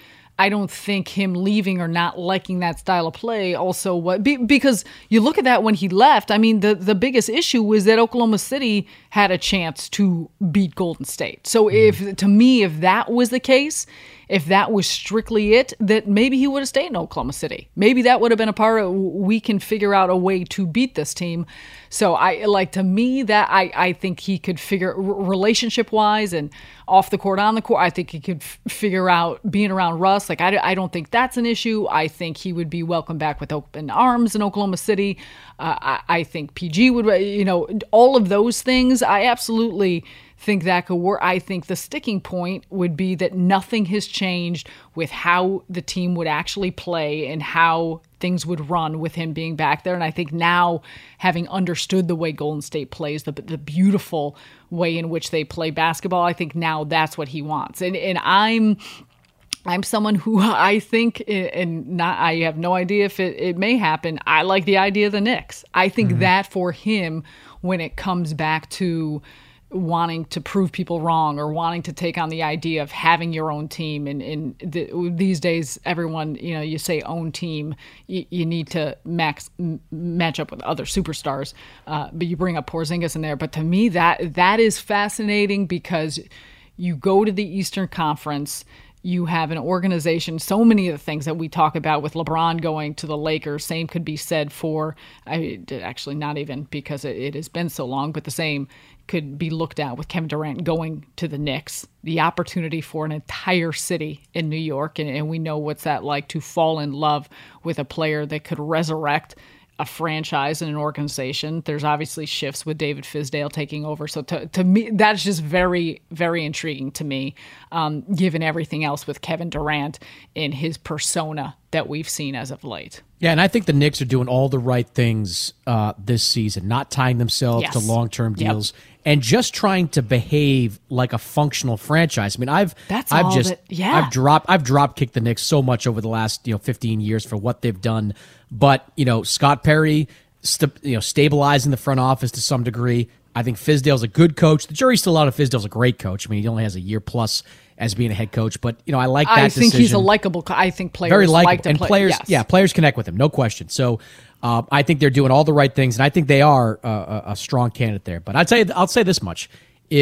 I don't think him leaving or not liking that style of play also what be, because you look at that when he left. I mean, the the biggest issue was that Oklahoma City had a chance to beat Golden State. So mm-hmm. if to me, if that was the case, if that was strictly it, that maybe he would have stayed in Oklahoma City. Maybe that would have been a part of we can figure out a way to beat this team. So I like to me that I, I think he could figure relationship wise and off the court, on the court. I think he could f- figure out being around Russ. Like I, I don't think that's an issue. I think he would be welcomed back with open arms in Oklahoma City. Uh, I, I think P G would, you know, all of those things. I absolutely think that could work. I think the sticking point would be that nothing has changed with how the team would actually play and how things would run with him being back there. And I think now, having understood the way Golden State plays, the the beautiful way in which they play basketball, I think now that's what he wants. And and I'm I'm someone who I think, and not I have no idea if it, it may happen, I like the idea of the Knicks. I think mm-hmm. that for him, when it comes back to wanting to prove people wrong or wanting to take on the idea of having your own team. And, and the, these days, everyone, you know, you say own team, you, you need to max m- match up with other superstars. Uh, but you bring up Porzingis in there. But to me, that that is fascinating because you go to the Eastern Conference, you have an organization, so many of the things that we talk about with LeBron going to the Lakers, same could be said for, I, actually not even because it, it has been so long, but the same could be looked at with Kevin Durant going to the Knicks, the opportunity for an entire city in New York. And, and we know what's that like to fall in love with a player that could resurrect a franchise and an organization. There's obviously shifts with David Fizdale taking over. So to, to me, that's just very, very intriguing to me, um, given everything else with Kevin Durant in his persona that we've seen as of late. Yeah, and I think the Knicks are doing all the right things uh, this season, not tying themselves yes. to long-term deals yep. and just trying to behave like a functional franchise. I mean, I've That's I've all just that, yeah. I've dropped I've drop kicked the Knicks so much over the last, you know, fifteen years for what they've done. But, you know, Scott Perry, st- you know, stabilizing the front office to some degree. I think Fizdale's a good coach. The jury's still out if Fizdale's a great coach. I mean, he only has a year plus as being a head coach, but you know, I like that I think decision. he's a likable. I think players very likable, like to and play. players, yes. yeah, players connect with him, no question. So, uh, I think they're doing all the right things, and I think they are uh, a, a strong candidate there. But I'll tell you, I'll say this much: if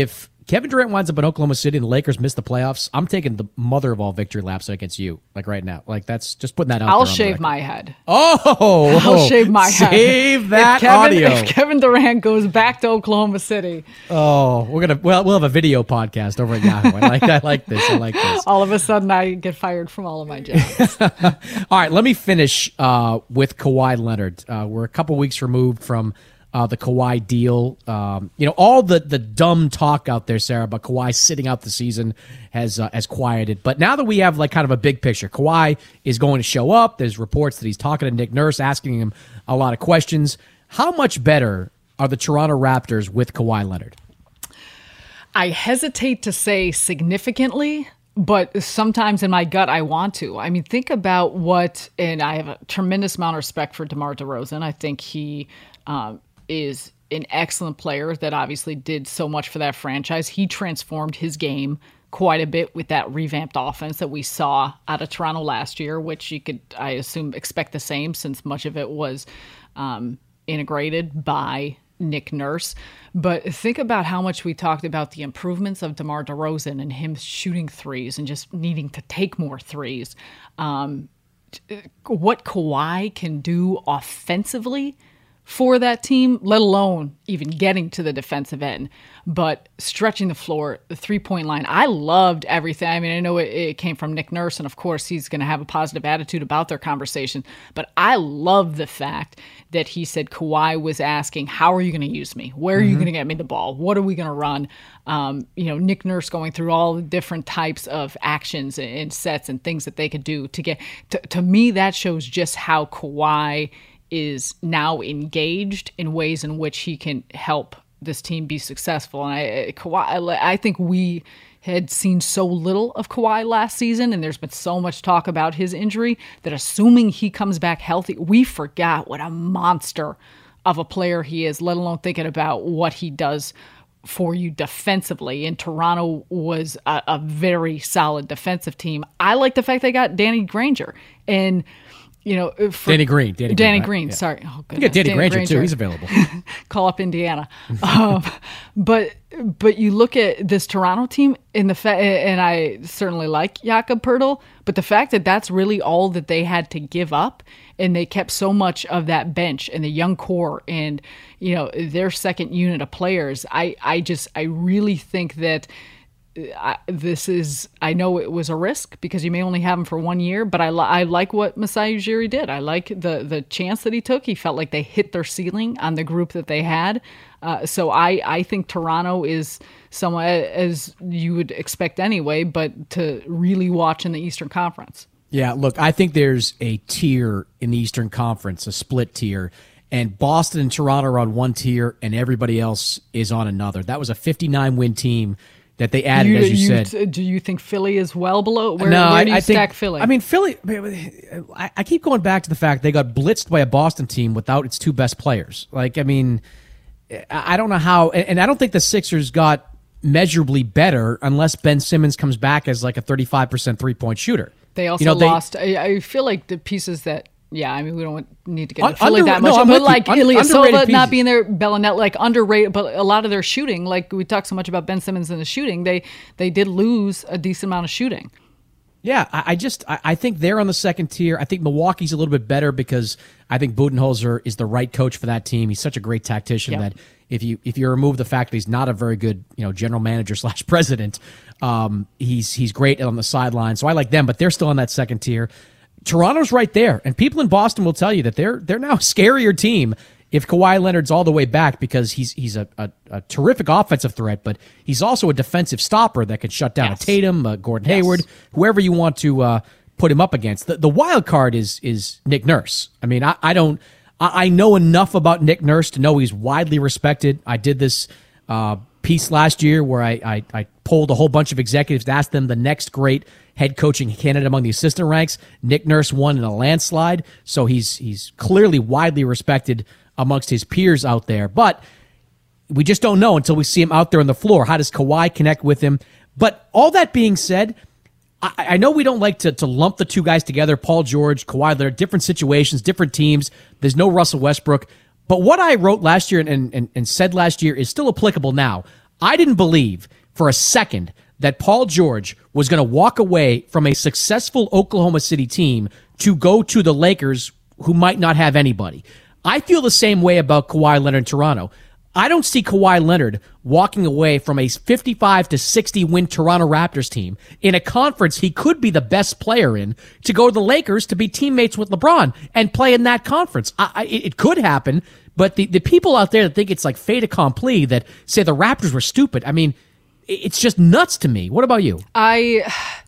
Kevin Durant winds up in Oklahoma City and the Lakers miss the playoffs, I'm taking the mother of all victory laps against you, like right now. Like, that's just putting that out I'll there. I'll shave my head. Oh, I'll shave my save head. Save that if Kevin, audio. If Kevin Durant goes back to Oklahoma City. Oh, we're gonna well, we'll have a video podcast over at Yahoo. I like I like this. I like this. All of a sudden, I get fired from all of my jobs. All right, let me finish uh, with Kawhi Leonard. Uh, we're a couple weeks removed from Uh, the Kawhi deal. Um, you know, all the, the dumb talk out there, Sarah, about Kawhi sitting out the season has uh, has quieted. But now that we have like kind of a big picture, Kawhi is going to show up. There's reports that he's talking to Nick Nurse, asking him a lot of questions. How much better are the Toronto Raptors with Kawhi Leonard? I hesitate to say significantly, but sometimes in my gut, I want to. I mean, think about what, and I have a tremendous amount of respect for DeMar DeRozan. I think he um, is an excellent player that obviously did so much for that franchise. He transformed his game quite a bit with that revamped offense that we saw out of Toronto last year, which you could, I assume, expect the same since much of it was um, integrated by Nick Nurse. But think about how much we talked about the improvements of DeMar DeRozan and him shooting threes and just needing to take more threes. Um, what Kawhi can do offensively for that team, let alone even getting to the defensive end, but stretching the floor, the three-point line. I loved everything. I mean, I know it, it came from Nick Nurse, and of course he's going to have a positive attitude about their conversation, but I love the fact that he said Kawhi was asking, how are you going to use me? Where are mm-hmm. you going to get me the ball? What are we going to run? Um, you know, Nick Nurse going through all the different types of actions and, and sets and things that they could do to get, to, to me, that shows just how Kawhi is now engaged in ways in which he can help this team be successful. And I, Kawhi, I think we had seen so little of Kawhi last season, and there's been so much talk about his injury that assuming he comes back healthy, we forgot what a monster of a player he is, let alone thinking about what he does for you defensively. And Toronto was a, a very solid defensive team. I like the fact they got Danny Granger. And You know, for Danny Green. Danny, Danny Green. Green Right? sorry. Yeah. Oh, you get Danny, Danny Granger, Granger, too. He's available. Call up Indiana. um, but but you look at this Toronto team, in the fa- and I certainly like Jakob Poeltl, but the fact that that's really all that they had to give up, and they kept so much of that bench and the young core and, you know, their second unit of players, I, I just, I really think that I, this is, I know it was a risk because you may only have him for one year, but I, li- I like what Masai Ujiri did. I like the the chance that he took. He felt like they hit their ceiling on the group that they had. Uh, so I, I think Toronto is someone, as you would expect anyway, but to really watch in the Eastern Conference. Yeah, look, I think there's a tier in the Eastern Conference, a split tier, and Boston and Toronto are on one tier and everybody else is on another. That was a fifty-nine win team that they added, you, as you, you said. Do you think Philly is well below? Where, no, where do you I, I stack think, Philly? I mean, Philly, I, I keep going back to the fact they got blitzed by a Boston team without its two best players. Like, I mean, I don't know how, and I don't think the Sixers got measurably better unless Ben Simmons comes back as like a thirty-five percent three-point shooter. They also you know, lost. They, I, I feel like the pieces that, yeah, I mean, we don't need to get Un- into Philly under, that much, no, but like Un- Ilyasova not pieces. being there, Bellinelli, like underrated, but a lot of their shooting, like we talk so much about Ben Simmons and the shooting, they they did lose a decent amount of shooting. Yeah, I, I just I, I think they're on the second tier. I think Milwaukee's a little bit better because I think Budenholzer is the right coach for that team. He's such a great tactician Yep. that if you if you remove the fact that he's not a very good, you know, general manager slash president, um, he's he's great on the sideline. So I like them, but they're still on that second tier. Toronto's right there, and people in Boston will tell you that they're they're now a scarier team if Kawhi Leonard's all the way back because he's he's a, a, a terrific offensive threat, but he's also a defensive stopper that can shut down Yes. a Tatum, uh, Gordon Yes. Hayward, whoever you want to uh, put him up against. The, the wild card is is Nick Nurse. I mean, I, I don't I, I know enough about Nick Nurse to know he's widely respected. I did this uh, piece last year where I, I I polled a whole bunch of executives to ask them the next great head coaching candidate among the assistant ranks. Nick Nurse won in a landslide, so he's he's clearly widely respected amongst his peers out there. But we just don't know until we see him out there on the floor. How does Kawhi connect with him? But all that being said, I, I know we don't like to, to lump the two guys together, Paul George, Kawhi. They're different situations, different teams. There's no Russell Westbrook. But what I wrote last year and, and, and said last year is still applicable now. I didn't believe for a second that Paul George was going to walk away from a successful Oklahoma City team to go to the Lakers, who might not have anybody. I feel the same way about Kawhi Leonard in Toronto. I don't see Kawhi Leonard walking away from a fifty-five to sixty win Toronto Raptors team in a conference he could be the best player in to go to the Lakers to be teammates with LeBron and play in that conference. I, I, it could happen, but the, the people out there that think it's like fait accompli, that say the Raptors were stupid, I mean, it's just nuts to me. What about you? I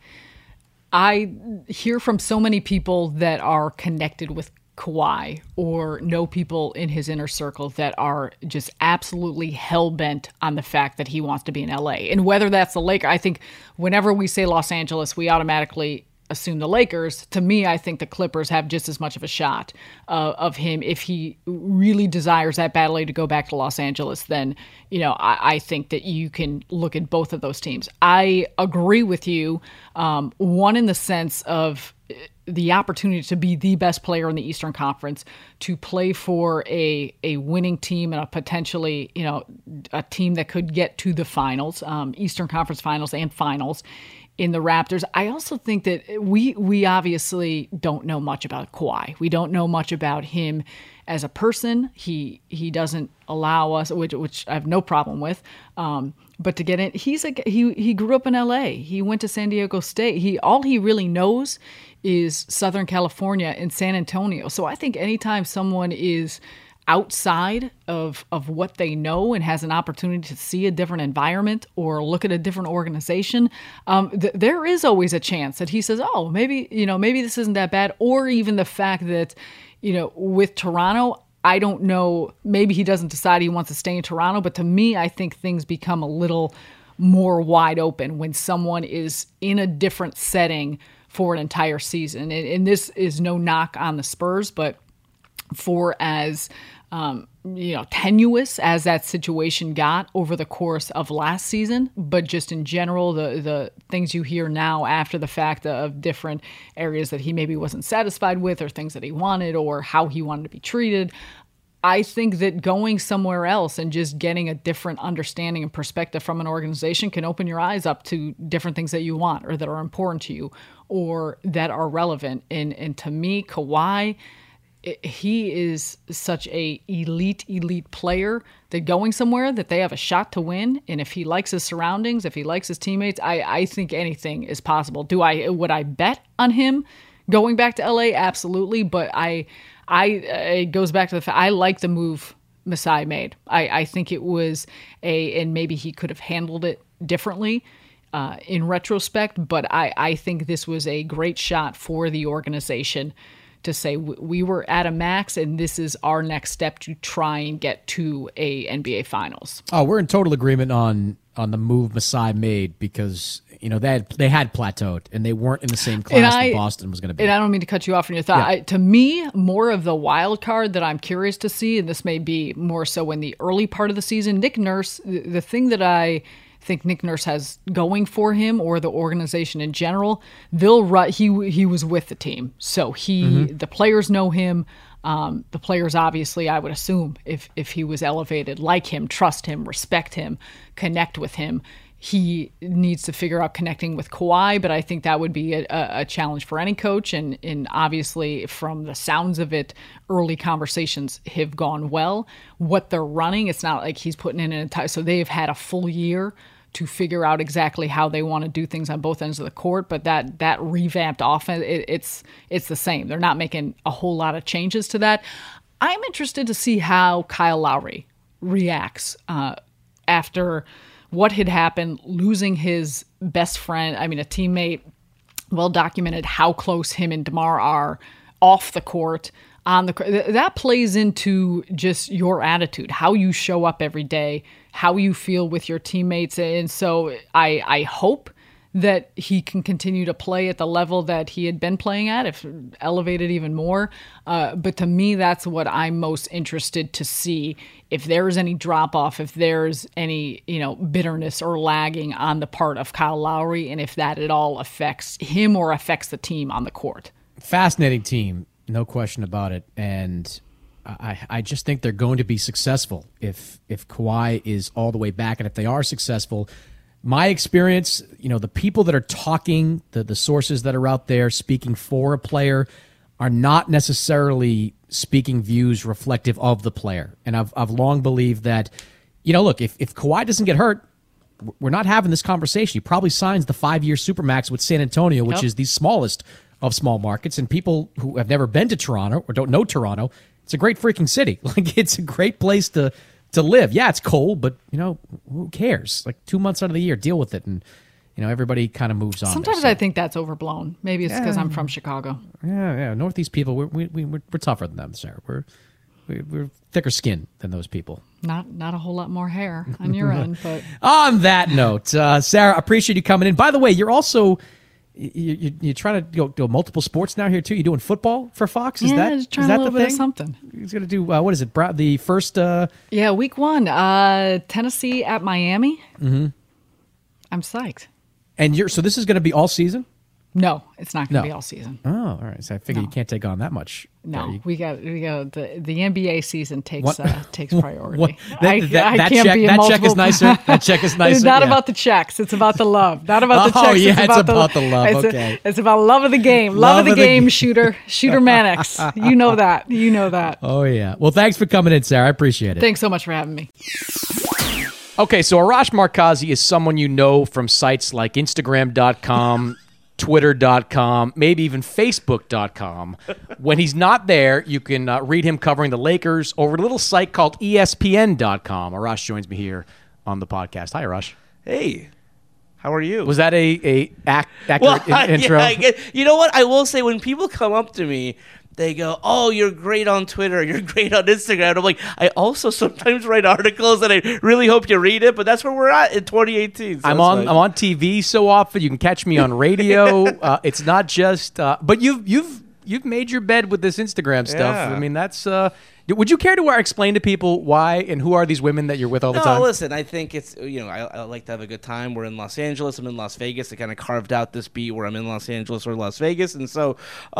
I hear from so many people that are connected with Kawhi or know people in his inner circle that are just absolutely hell-bent on the fact that he wants to be in L A. And whether that's the Lakers, I think whenever we say Los Angeles, we automatically assume the Lakers. To me, I think the Clippers have just as much of a shot uh, of him. If he really desires that badly to go back to Los Angeles, then, you know, I, I think that you can look at both of those teams. I agree with you, um, one in the sense of the opportunity to be the best player in the Eastern Conference, to play for a a winning team and a potentially, you know, a team that could get to the finals, um, Eastern Conference finals and finals in the Raptors. I also think that we we obviously don't know much about Kawhi. We don't know much about him as a person. He he doesn't allow us, which which I have no problem with. Um, but to get in, he's a he he grew up in L A. He went to San Diego State. He all he really knows is Southern California and San Antonio. So I think anytime someone is outside of of what they know and has an opportunity to see a different environment or look at a different organization, um, th- there is always a chance that he says, oh, maybe, you know, maybe this isn't that bad. Or even the fact that, you know, with Toronto, I don't know, maybe he doesn't decide he wants to stay in Toronto, but to me, I think things become a little more wide open when someone is in a different setting for an entire season. And, and this is no knock on the Spurs, but for as um, you know, tenuous as that situation got over the course of last season, but just in general, the the things you hear now after the fact of different areas that he maybe wasn't satisfied with, or things that he wanted, or how he wanted to be treated. I think that going somewhere else and just getting a different understanding and perspective from an organization can open your eyes up to different things that you want, or that are important to you, or that are relevant. And and to me, Kawhi, he is such a elite, elite player that going somewhere that they have a shot to win. And if he likes his surroundings, if he likes his teammates, I, I think anything is possible. Do I, would I bet on him going back to L A? Absolutely. But I, I, it goes back to the fact, I like the move Masai made. I, I think it was a, and maybe he could have handled it differently uh, in retrospect, but I, I think this was a great shot for the organization to say we were at a max and this is our next step to try and get to a N B A Finals. Oh, we're in total agreement on on the move Masai made, because you know they had, they had plateaued and they weren't in the same class I, that Boston was going to be. And I don't mean to cut you off from your thought. Yeah. I, to me, more of the wild card that I'm curious to see, and this may be more so in the early part of the season, Nick Nurse, the thing that I think Nick Nurse has going for him, or the organization in general, they'll run, he he was with the team, so he mm-hmm. the players know him. Um, the players, obviously, I would assume, if if he was elevated, like him, trust him, respect him, connect with him. He needs to figure out connecting with Kawhi, but I think that would be a, a challenge for any coach. And, and obviously, from the sounds of it, early conversations have gone well. What they're running, it's not like he's putting in an entire, so they've had a full year to figure out exactly how they want to do things on both ends of the court. But that that revamped offense, it, it's it's the same. They're not making a whole lot of changes to that. I'm interested to see how Kyle Lowry reacts uh, after what had happened, losing his best friend, I mean, a teammate, well documented how close him and DeMar are off the court. On the that plays into just your attitude, how you show up every day, how you feel with your teammates. And so I I hope that he can continue to play at the level that he had been playing at, if elevated even more. Uh, but to me, that's what I'm most interested to see. If there's any drop off, if there's any, you know, bitterness or lagging on the part of Kyle Lowry, and if that at all affects him or affects the team on the court. Fascinating team. No question about it. And I, I just think they're going to be successful if if Kawhi is all the way back. And if they are successful, my experience, you know, the people that are talking, the, the sources that are out there speaking for a player are not necessarily speaking views reflective of the player. And I've I've long believed that, you know, look, if, if Kawhi doesn't get hurt, we're not having this conversation. He probably signs the five-year Supermax with San Antonio, which yep. is the smallest of small markets. And people who have never been to Toronto or don't know Toronto, it's a great freaking city. Like, it's a great place to to live. Yeah, it's cold, but, you know, who cares? Like, two months out of the year, deal with it. And, you know, everybody kind of moves on. Sometimes there, so. I think that's overblown. Maybe it's because yeah. I'm from Chicago. Yeah, yeah. Northeast people, we're, we, we, we're, we're tougher than them, Sarah. We're, we, we're thicker skin than those people. Not not a whole lot more hair on your end. But on that note, uh, Sarah, I appreciate you coming in. By the way, you're also... You, you, you're trying to go, go multiple sports now here, too? You're doing football for Fox? Is yeah, that, just trying is that a little the bit thing? of something. He's going to do, uh, what is it, the first... Uh... Yeah, week one, uh, Tennessee at Miami. Mm-hmm. I'm psyched. And you're so this is going to be all season? No, it's not going to no. be all season. Oh, all right. So I figure no. you can't take on that much. No, you... we got we got the the N B A season takes uh, takes priority. What? That, I, that, I that can't check, be that multiple... check is nicer. That check is nicer. It's not yeah. about the checks. It's about the love. Not about the oh, checks. Oh yeah, it's, it's about, about the, the love. It's, okay, a, it's about love of the game. Love, love of the of game, the... shooter, shooter Mannix. You know that. You know that. Oh yeah. Well, thanks for coming in, Sarah. I appreciate it. Thanks so much for having me. Okay, so Arash Markazi is someone you know from sites like Instagram dot com. Twitter dot com, maybe even Facebook dot com. When he's not there, you can uh, read him covering the Lakers over at a little site called E S P N dot com. Arash joins me here on the podcast. Hi, Arash. Hey, how are you? Was that a, a ac- accurate well, in- intro? Yeah, I get, you know what? I will say, when people come up to me, they go, oh, you're great on Twitter, you're great on Instagram. And I'm like, I also sometimes write articles, and I really hope you read it, but that's where we're at in twenty eighteen. So I'm on nice. I'm on T V so often. You can catch me on radio. uh, it's not just, uh, but you've you've you've made your bed with this Instagram stuff. Yeah. I mean, that's. Uh, would you care to uh, explain to people why and who are these women that you're with all the no, time? Listen, I think it's, you know, I, I like to have a good time. We're in Los Angeles. I'm in Las Vegas. I kind of carved out this beat where I'm in Los Angeles or Las Vegas. And so,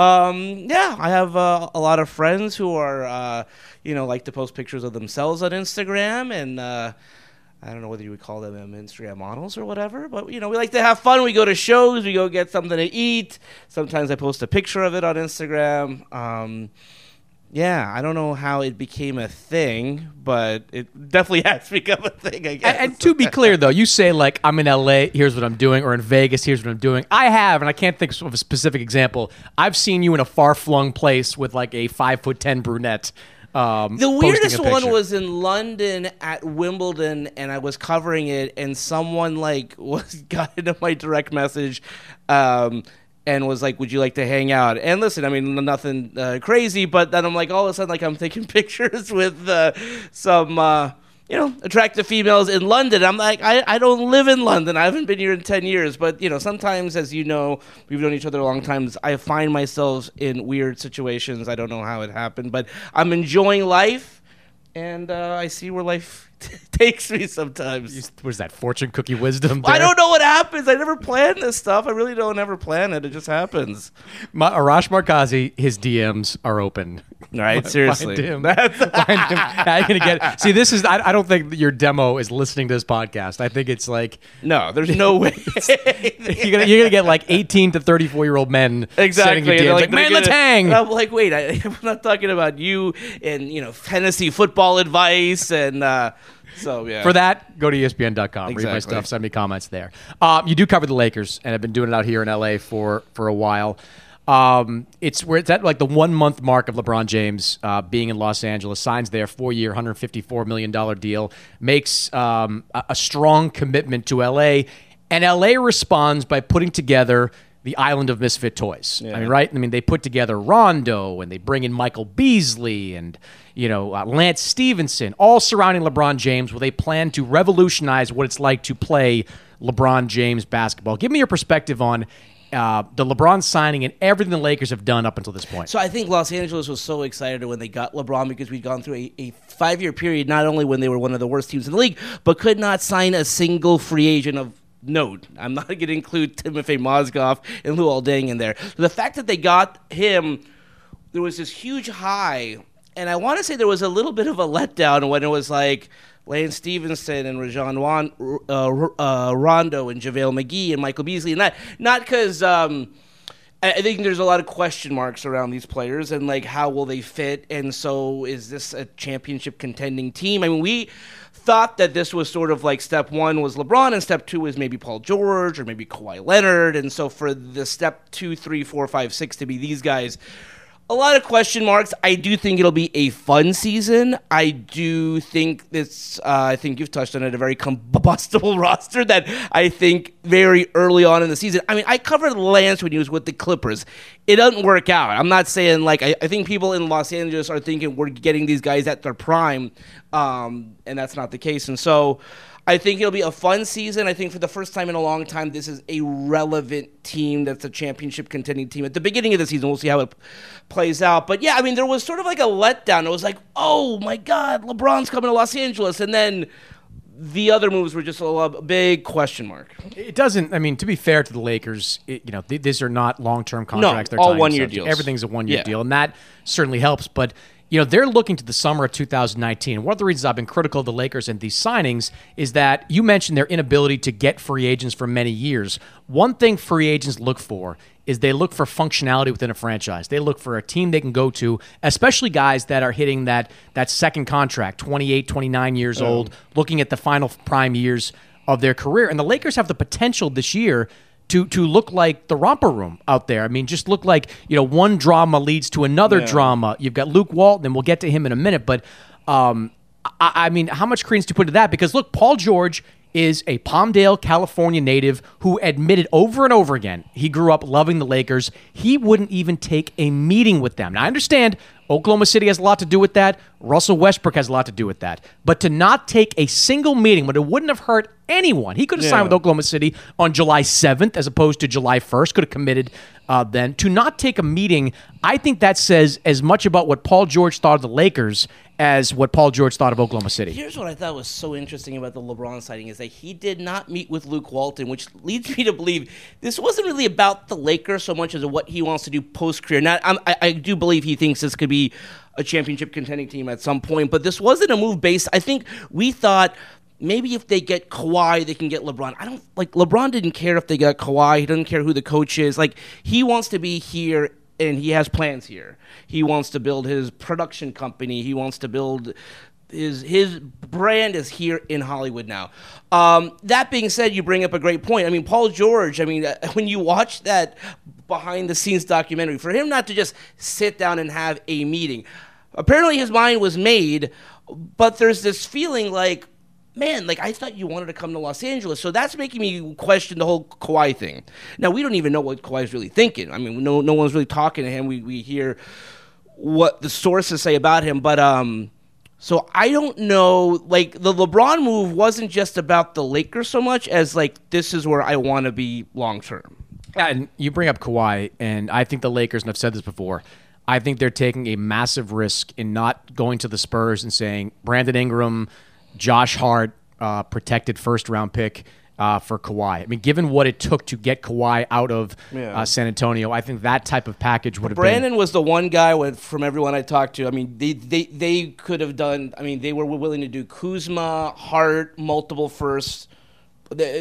um, yeah, I have uh, a lot of friends who are, uh, you know, like to post pictures of themselves on Instagram. And uh, I don't know whether you would call them Instagram models or whatever. But, you know, we like to have fun. We go to shows. We go get something to eat. Sometimes I post a picture of it on Instagram. Um Yeah, I don't know how it became a thing, but it definitely has become a thing, I guess. And, and to be clear, though, you say, like, I'm in L A, here's what I'm doing, or in Vegas, here's what I'm doing. I have, and I can't think of a specific example, I've seen you in a far-flung place with, like, a five foot ten brunette. Um, the weirdest one was in London at Wimbledon, and I was covering it, and someone, like, was got into my direct message, um... and was like, would you like to hang out? And listen, I mean, nothing uh, crazy, but then I'm like, all of a sudden, like, I'm taking pictures with uh, some, uh, you know, attractive females in London. I'm like, I, I don't live in London. I haven't been here in ten years. But, you know, sometimes, as you know, we've known each other a long time, I find myself in weird situations. I don't know how it happened, but I'm enjoying life, and uh, I see where life takes me sometimes. What is that, fortune cookie wisdom there? I don't know what happens. I never plan this stuff. I really don't ever plan it. It just happens. Ma- Arash Markazi, his D Ms are open. All right, seriously. Find him. Find him. How you gonna get? See, this is. I, I don't think that your demo is listening to this podcast. I think it's like no. There's no way. you're gonna you're gonna get like eighteen to thirty-four year old men exactly. sending you D Ms like, man, let's hang. I'm like, wait. I, I'm not talking about you and you know Tennessee football advice and. Uh, So, yeah. For that, go to E S P N dot com. Exactly. Read my stuff. Send me comments there. Um, you do cover the Lakers, and I've been doing it out here in L A for for a while. Um, it's where it's at like the one month mark of LeBron James uh, being in Los Angeles. Signs there, four year, one hundred fifty-four million dollars deal. Makes um, a, a strong commitment to L A, and L A responds by putting together the island of misfit toys. Yeah. I mean, right? I mean, they put together Rondo, and they bring in Michael Beasley, and you know uh, Lance Stevenson, all surrounding LeBron James, where they plan to revolutionize what it's like to play LeBron James basketball. Give me your perspective on uh, the LeBron signing and everything the Lakers have done up until this point. So I think Los Angeles was so excited when they got LeBron because we'd gone through a, a five-year period, not only when they were one of the worst teams in the league, but could not sign a single free agent of note. I'm not going to include Timofey Mozgov and Luol Deng in there. So the fact that they got him, there was this huge high, and I want to say there was a little bit of a letdown when it was like, Lance Stevenson and Rajon Wan, uh, uh, Rondo and JaVale McGee and Michael Beasley, and that not because um, I think there's a lot of question marks around these players and like how will they fit, and so is this a championship contending team? I mean, we thought that this was sort of like step one was LeBron and step two was maybe Paul George or maybe Kawhi Leonard, and so for the step two, three, four, five, six to be these guys. A lot of question marks. I do think it'll be a fun season. I do think this, uh, I think you've touched on it, a very combustible roster that I think very early on in the season. I mean, I covered Lance when he was with the Clippers. It doesn't work out. I'm not saying, like, I, I think people in Los Angeles are thinking we're getting these guys at their prime, um, and that's not the case. And so I think it'll be a fun season. I think for the first time in a long time, this is a relevant team that's a championship contending team. At the beginning of the season, we'll see how it plays out. But yeah, I mean, there was sort of like a letdown. It was like, oh my God, LeBron's coming to Los Angeles. And then the other moves were just a, a big question mark. It doesn't, I mean, to be fair to the Lakers, it, you know, th- these are not long-term contracts. No, They're all tying one-year subject. deals. Everything's a one-year Yeah. deal, and that certainly helps. But you know, they're looking to the summer of two thousand nineteen. One of the reasons I've been critical of the Lakers and these signings is that you mentioned their inability to get free agents for many years. One thing free agents look for is they look for functionality within a franchise. They look for a team they can go to, especially guys that are hitting that that second contract, twenty-eight, twenty-nine years Oh. old, looking at the final prime years of their career. And the Lakers have the potential this year to to look like the romper room out there. I mean, just look like, you know, one drama leads to another Yeah. drama. You've got Luke Walton, and we'll get to him in a minute. But, um, I, I mean, how much credence do you put to that? Because, look, Paul George is a Palmdale, California native who admitted over and over again he grew up loving the Lakers. He wouldn't even take a meeting with them. Now, I understand Oklahoma City has a lot to do with that. Russell Westbrook has a lot to do with that. But to not take a single meeting, but it wouldn't have hurt anyone. He could have Yeah. signed with Oklahoma City on July seventh as opposed to July first. Could have committed uh, then. To not take a meeting, I think that says as much about what Paul George thought of the Lakers as what Paul George thought of Oklahoma City. Here's what I thought was so interesting about the LeBron sighting is that he did not meet with Luke Walton, which leads me to believe this wasn't really about the Lakers so much as what he wants to do post-career. Now, I'm, I, I do believe he thinks this could be a championship contending team at some point, but this wasn't a move based. I think we thought maybe if they get Kawhi, they can get LeBron. I don't like LeBron didn't care if they got Kawhi. He doesn't care who the coach is. Like, he wants to be here and he has plans here. He wants to build his production company. He wants to build his his brand is here in Hollywood now. Um, that being said, you bring up a great point. I mean, Paul George, I mean, uh, when you watch that behind-the-scenes documentary, for him not to just sit down and have a meeting, apparently his mind was made, but there's this feeling like, man, like I thought you wanted to come to Los Angeles. So that's making me question the whole Kawhi thing. Now, we don't even know what Kawhi's really thinking. I mean, no no one's really talking to him. We we hear what the sources say about him. But um, so I don't know. Like, the LeBron move wasn't just about the Lakers so much as, like, this is where I want to be long term. Yeah, and you bring up Kawhi, and I think the Lakers, and I've said this before, I think they're taking a massive risk in not going to the Spurs and saying, Brandon Ingram, Josh Hart, uh, protected first-round pick uh, for Kawhi. I mean, given what it took to get Kawhi out of Yeah. uh, San Antonio, I think that type of package would have Brandon been... was the one guy with, from everyone I talked to. I mean, they, they they could have done. I mean, they were willing to do Kuzma, Hart, multiple firsts. They,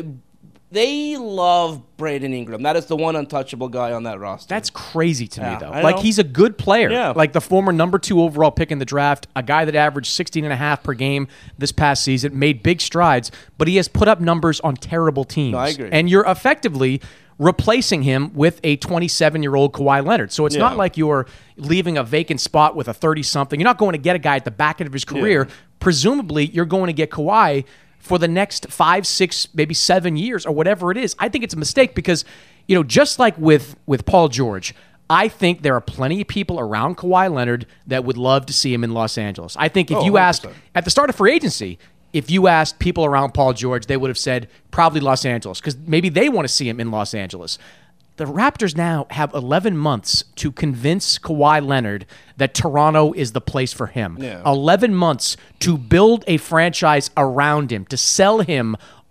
they love Brandon Ingram. That is the one untouchable guy on that roster. That's crazy to Yeah, me, though. I Like, know. he's a good player. Yeah. Like the former number two overall pick in the draft, a guy that averaged sixteen and a half per game this past season, made big strides, but he has put up numbers on terrible teams. No, I agree. And you're effectively replacing him with a twenty-seven-year-old Kawhi Leonard. So it's Yeah. not like you're leaving a vacant spot with a thirty-something. You're not going to get a guy at the back end of his career. Yeah. Presumably, you're going to get Kawhi for the next five, six, maybe seven years or whatever it is. I think it's a mistake because, you know, just like with, with Paul George, I think there are plenty of people around Kawhi Leonard that would love to see him in Los Angeles. I think if Oh, you one hundred asked, percent. at the start of free agency, if you asked people around Paul George, they would have said probably Los Angeles because maybe they want to see him in Los Angeles. The Raptors now have eleven months to convince Kawhi Leonard that Toronto is the place for him. Yeah. eleven months to build a franchise around him, to sell him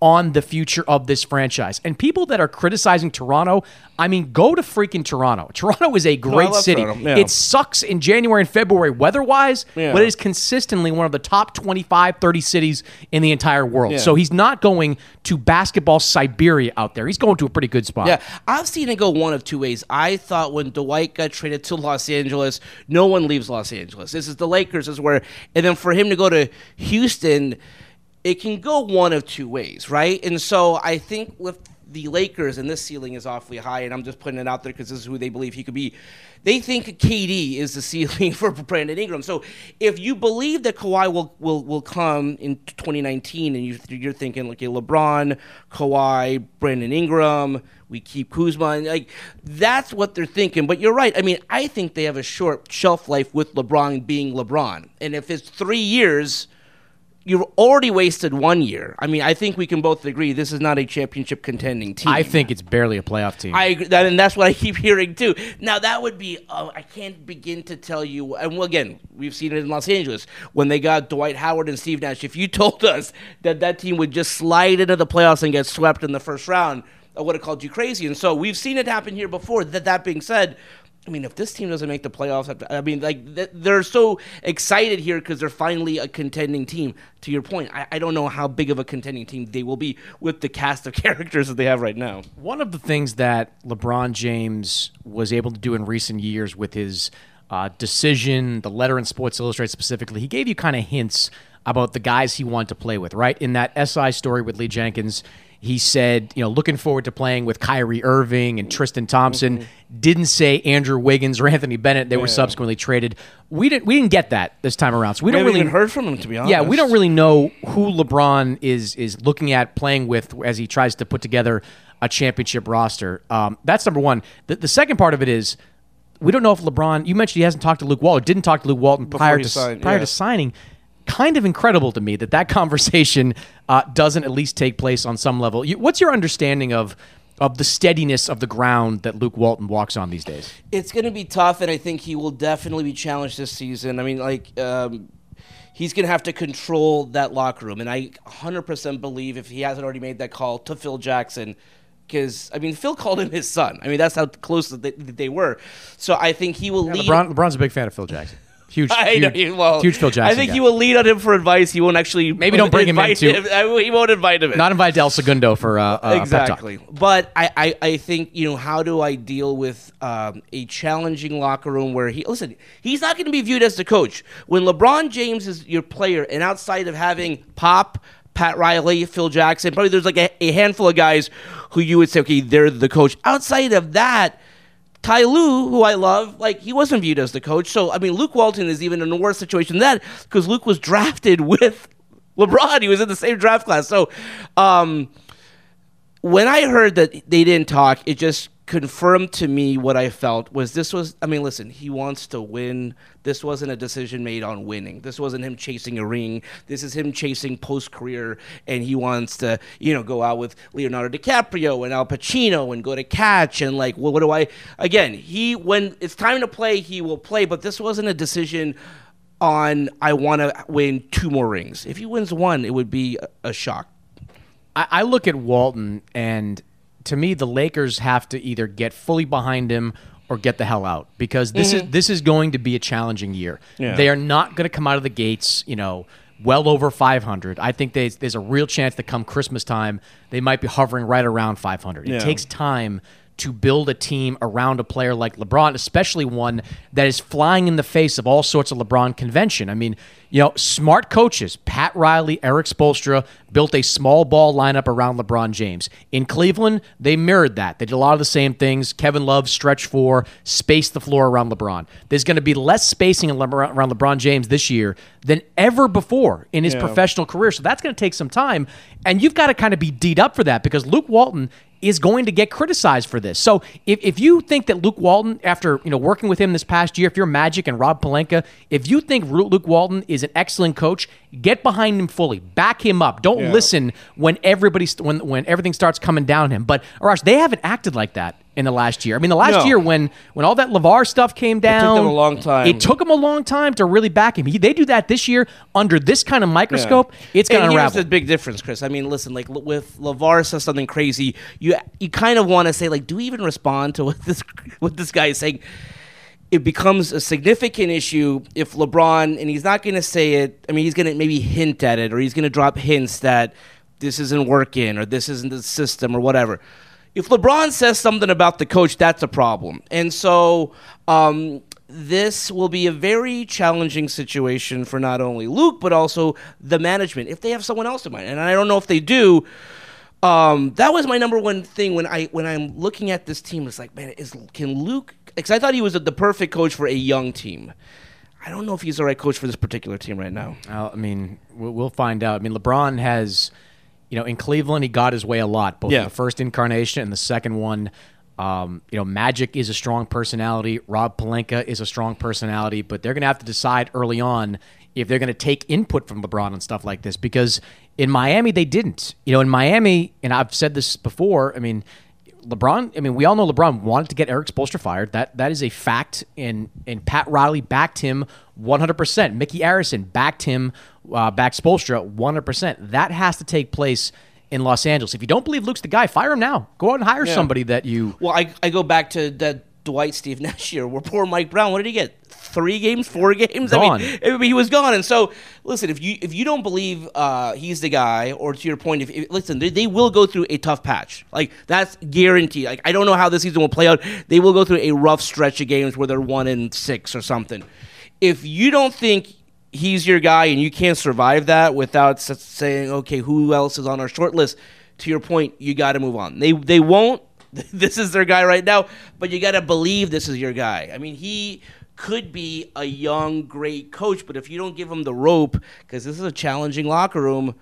on the future of this franchise. And people that are criticizing Toronto, I mean, go to freaking Toronto. Toronto is a great no, city. Yeah. It sucks in January and February weather-wise, yeah. but it is consistently one of the top twenty-five, thirty cities in the entire world. Yeah. So he's not going to basketball Siberia out there. He's going to a pretty good spot. Yeah, I've seen it go one of two ways. I thought when Dwight got traded to Los Angeles, no one leaves Los Angeles. This is the Lakers, this is where, and then for him to go to Houston, it can go one of two ways, right? And so I think with the Lakers, and this ceiling is awfully high, and I'm just putting it out there because this is who they believe he could be. They think K D is the ceiling for Brandon Ingram. So if you believe that Kawhi will will, will come in twenty nineteen, and you, you're thinking, okay, LeBron, Kawhi, Brandon Ingram, we keep Kuzma, and like that's what they're thinking. But you're right. I mean, I think they have a short shelf life with LeBron being LeBron, and if it's three years. You've already wasted one year. I mean, I think we can both agree this is not a championship contending team. I think it's barely a playoff team. I agree, and that's what I keep hearing too. Now that would be, uh, I can't begin to tell you. And well, again, we've seen it in Los Angeles when they got Dwight Howard and Steve Nash. If you told us that that team would just slide into the playoffs and get swept in the first round, I would have called you crazy. And so we've seen it happen here before. That that being said, I mean, if this team doesn't make the playoffs, I mean, like they're so excited here because they're finally a contending team. To your point, I, I don't know how big of a contending team they will be with the cast of characters that they have right now. One of the things that LeBron James was able to do in recent years with his uh, decision, the letter in Sports Illustrated specifically, he gave you kind of hints about the guys he wanted to play with, right? In that S I story with Lee Jenkins, he said, you know, looking forward to playing with Kyrie Irving and Tristan Thompson. Mm-hmm. Didn't say Andrew Wiggins or Anthony Bennett. They yeah. were subsequently traded. We didn't. We didn't get that this time around. So we, we don't really even heard from him, to be honest. Yeah, we don't really know who LeBron is is looking at playing with as he tries to put together a championship roster. Um, that's number one. The, the second part of it is we don't know if LeBron. You mentioned he hasn't talked to Luke Walton. Didn't talk to Luke Walton Before prior to signed, prior yeah. to signing. Kind of incredible to me that that conversation uh, doesn't at least take place on some level. You, what's your understanding of of the steadiness of the ground that Luke Walton walks on these days? It's going to be tough, and I think he will definitely be challenged this season. I mean, like, um, he's going to have to control that locker room, and I one hundred percent believe if he hasn't already made that call to Phil Jackson, because, I mean, Phil called him his son. I mean, that's how close they, they were. So I think he will yeah, lead. LeBron, LeBron's a big fan of Phil Jackson. Huge, I know, huge, well, huge Phil Jackson I think guy. he will lead on him for advice. He won't actually maybe don't bring him in too. Him. He won't invite him in. Not invite El Segundo for uh, uh, exactly. But I, I, I think you know how do I deal with um, a challenging locker room where he listen. He's not going to be viewed as the coach when LeBron James is your player, and outside of having Pop, Pat Riley, Phil Jackson, probably there's like a, a handful of guys who you would say, okay, they're the coach. Outside of that. Ty Lue, who I love, like he wasn't viewed as the coach. So, I mean, Luke Walton is even in a worse situation than that because Luke was drafted with LeBron. He was in the same draft class. So, um, when I heard that they didn't talk, it just confirmed to me what I felt was this was, I mean, listen, he wants to win. This wasn't a decision made on winning. This wasn't him chasing a ring. This is him chasing post-career, and he wants to, you know, go out with Leonardo DiCaprio and Al Pacino and go to Catch and like, well, what do I, again, he, when it's time to play, he will play, but this wasn't a decision on, I want to win two more rings. If he wins one, it would be a, a shock. I, I look at Walton, and to me, the Lakers have to either get fully behind him or get the hell out because this mm-hmm. is this is going to be a challenging year. Yeah. They are not going to come out of the gates, you know, well over five hundred. I think there's, there's a real chance that come Christmas time, they might be hovering right around five hundred. Yeah. It takes time to build a team around a player like LeBron, especially one that is flying in the face of all sorts of LeBron convention. I mean, you know, smart coaches, Pat Riley, Eric Spoelstra, built a small ball lineup around LeBron James. In Cleveland, they mirrored that. They did a lot of the same things. Kevin Love, stretch four, space the floor around LeBron. There's going to be less spacing around LeBron James this year than ever before in his yeah. professional career. So that's going to take some time. And you've got to kind of be D'd up for that because Luke Walton is going to get criticized for this. So if, if you think that Luke Walton, after you know working with him this past year, if you're Magic and Rob Pelinka, if you think Luke Walton is an excellent coach, get behind him fully, back him up. Don't yeah. listen when everybody when when everything starts coming down him. But Arash, they haven't acted like that in the last year. I mean, the last No. year when when all that LeVar stuff came down, them a long time. It took them a long time to really back him. He, they do that this year under this kind of microscope. Yeah. It's going to And unravel. here's the big difference, Chris. I mean, listen, like with LeVar says something crazy, you you kind of want to say, like, do we even respond to what this what this guy is saying? It becomes a significant issue if LeBron, and he's not going to say it. I mean, he's going to maybe hint at it, or he's going to drop hints that this isn't working, or this isn't the system, or whatever. If LeBron says something about the coach, that's a problem. And so um, this will be a very challenging situation for not only Luke, but also the management, if they have someone else in mind. And I don't know if they do. Um, that was my number one thing when, I, when I'm looking at this team. It's like, man, is can Luke... Because I thought he was the perfect coach for a young team. I don't know if he's the right coach for this particular team right now. Uh, I mean, we'll we'll find out. I mean, LeBron has... You know, in Cleveland, he got his way a lot, both Yeah. in the first incarnation and the second one. Um, you know, Magic is a strong personality. Rob Pelinka is a strong personality, but they're going to have to decide early on if they're going to take input from LeBron and stuff like this, because in Miami, they didn't. You know, in Miami, and I've said this before, I mean, LeBron, I mean, we all know LeBron wanted to get Eric Spoelstra fired. That That is a fact, and, and Pat Riley backed him one hundred percent. Mickey Arison backed him, uh, backed Spoelstra one hundred percent. That has to take place in Los Angeles. If you don't believe Luke's the guy, fire him now. Go out and hire Yeah. somebody that you... Well, I, I go back to that Dwight Steve Nash year where poor Mike Brown, what did he get? Three games, four games? Gone. I mean, I mean, he was gone. And so, listen, if you if you don't believe uh, he's the guy, or to your point, if, if listen, they, they will go through a tough patch. Like, that's guaranteed. Like, I don't know how this season will play out. They will go through a rough stretch of games where they're one and six or something. If you don't think he's your guy and you can't survive that without s- saying, okay, who else is on our short list, to your point, you got to move on. They They won't. This is their guy right now, but you got to believe this is your guy. I mean, he could be a young, great coach, but if you don't give him the rope, because this is a challenging locker room,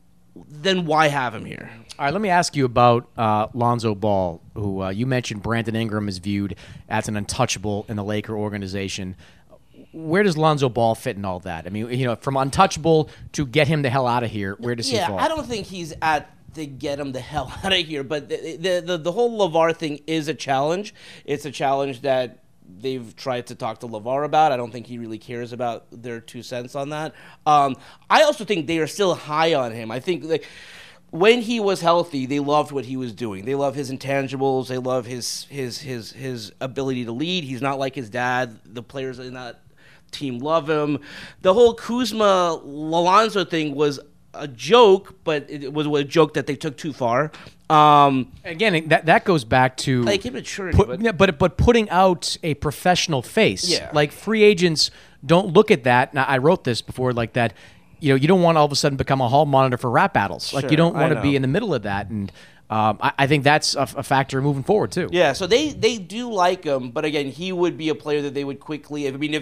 then why have him here? All right, let me ask you about uh, Lonzo Ball, who uh, you mentioned Brandon Ingram is viewed as an untouchable in the Laker organization. Where does Lonzo Ball fit in all that? I mean, you know, from untouchable to get him the hell out of here, where does yeah, he fall? I don't think he's at to get him the hell out of here, but the, the, the, the whole LeVar thing is a challenge. It's a challenge that they've tried to talk to LeVar about. I don't think he really cares about their two cents on that. Um, I also think they are still high on him. I think like when he was healthy, they loved what he was doing. They love his intangibles. They love his his his his ability to lead. He's not like his dad. The players in that team love him. The whole Kuzma Lonzo thing was a joke, but it was a joke that they took too far. Um, Again, that that goes back to like immaturity, put, but yeah, but but putting out a professional face. Yeah. Like free agents don't look at that. Now, I wrote this before, like that. You know, you don't want to all of a sudden become a hall monitor for rap battles. Like Sure, you don't I want to be know. in the middle of that, and um, I, I think that's a, a factor moving forward too. yeah, so they they do like him, but again, he would be a player that they would quickly. I mean, if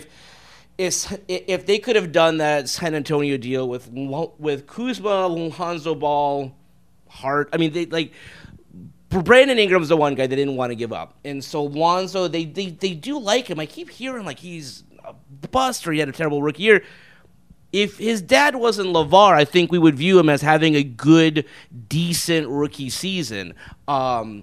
if if they could have done that San Antonio deal with with Kuzma, Lonzo Ball, Hart. I mean, they like. Brandon Ingram's the one guy they didn't want to give up. And so Lonzo, they, they, they do like him. I keep hearing like he's a bust or he had a terrible rookie year. If his dad wasn't LeVar, I think we would view him as having a good, decent rookie season. Um,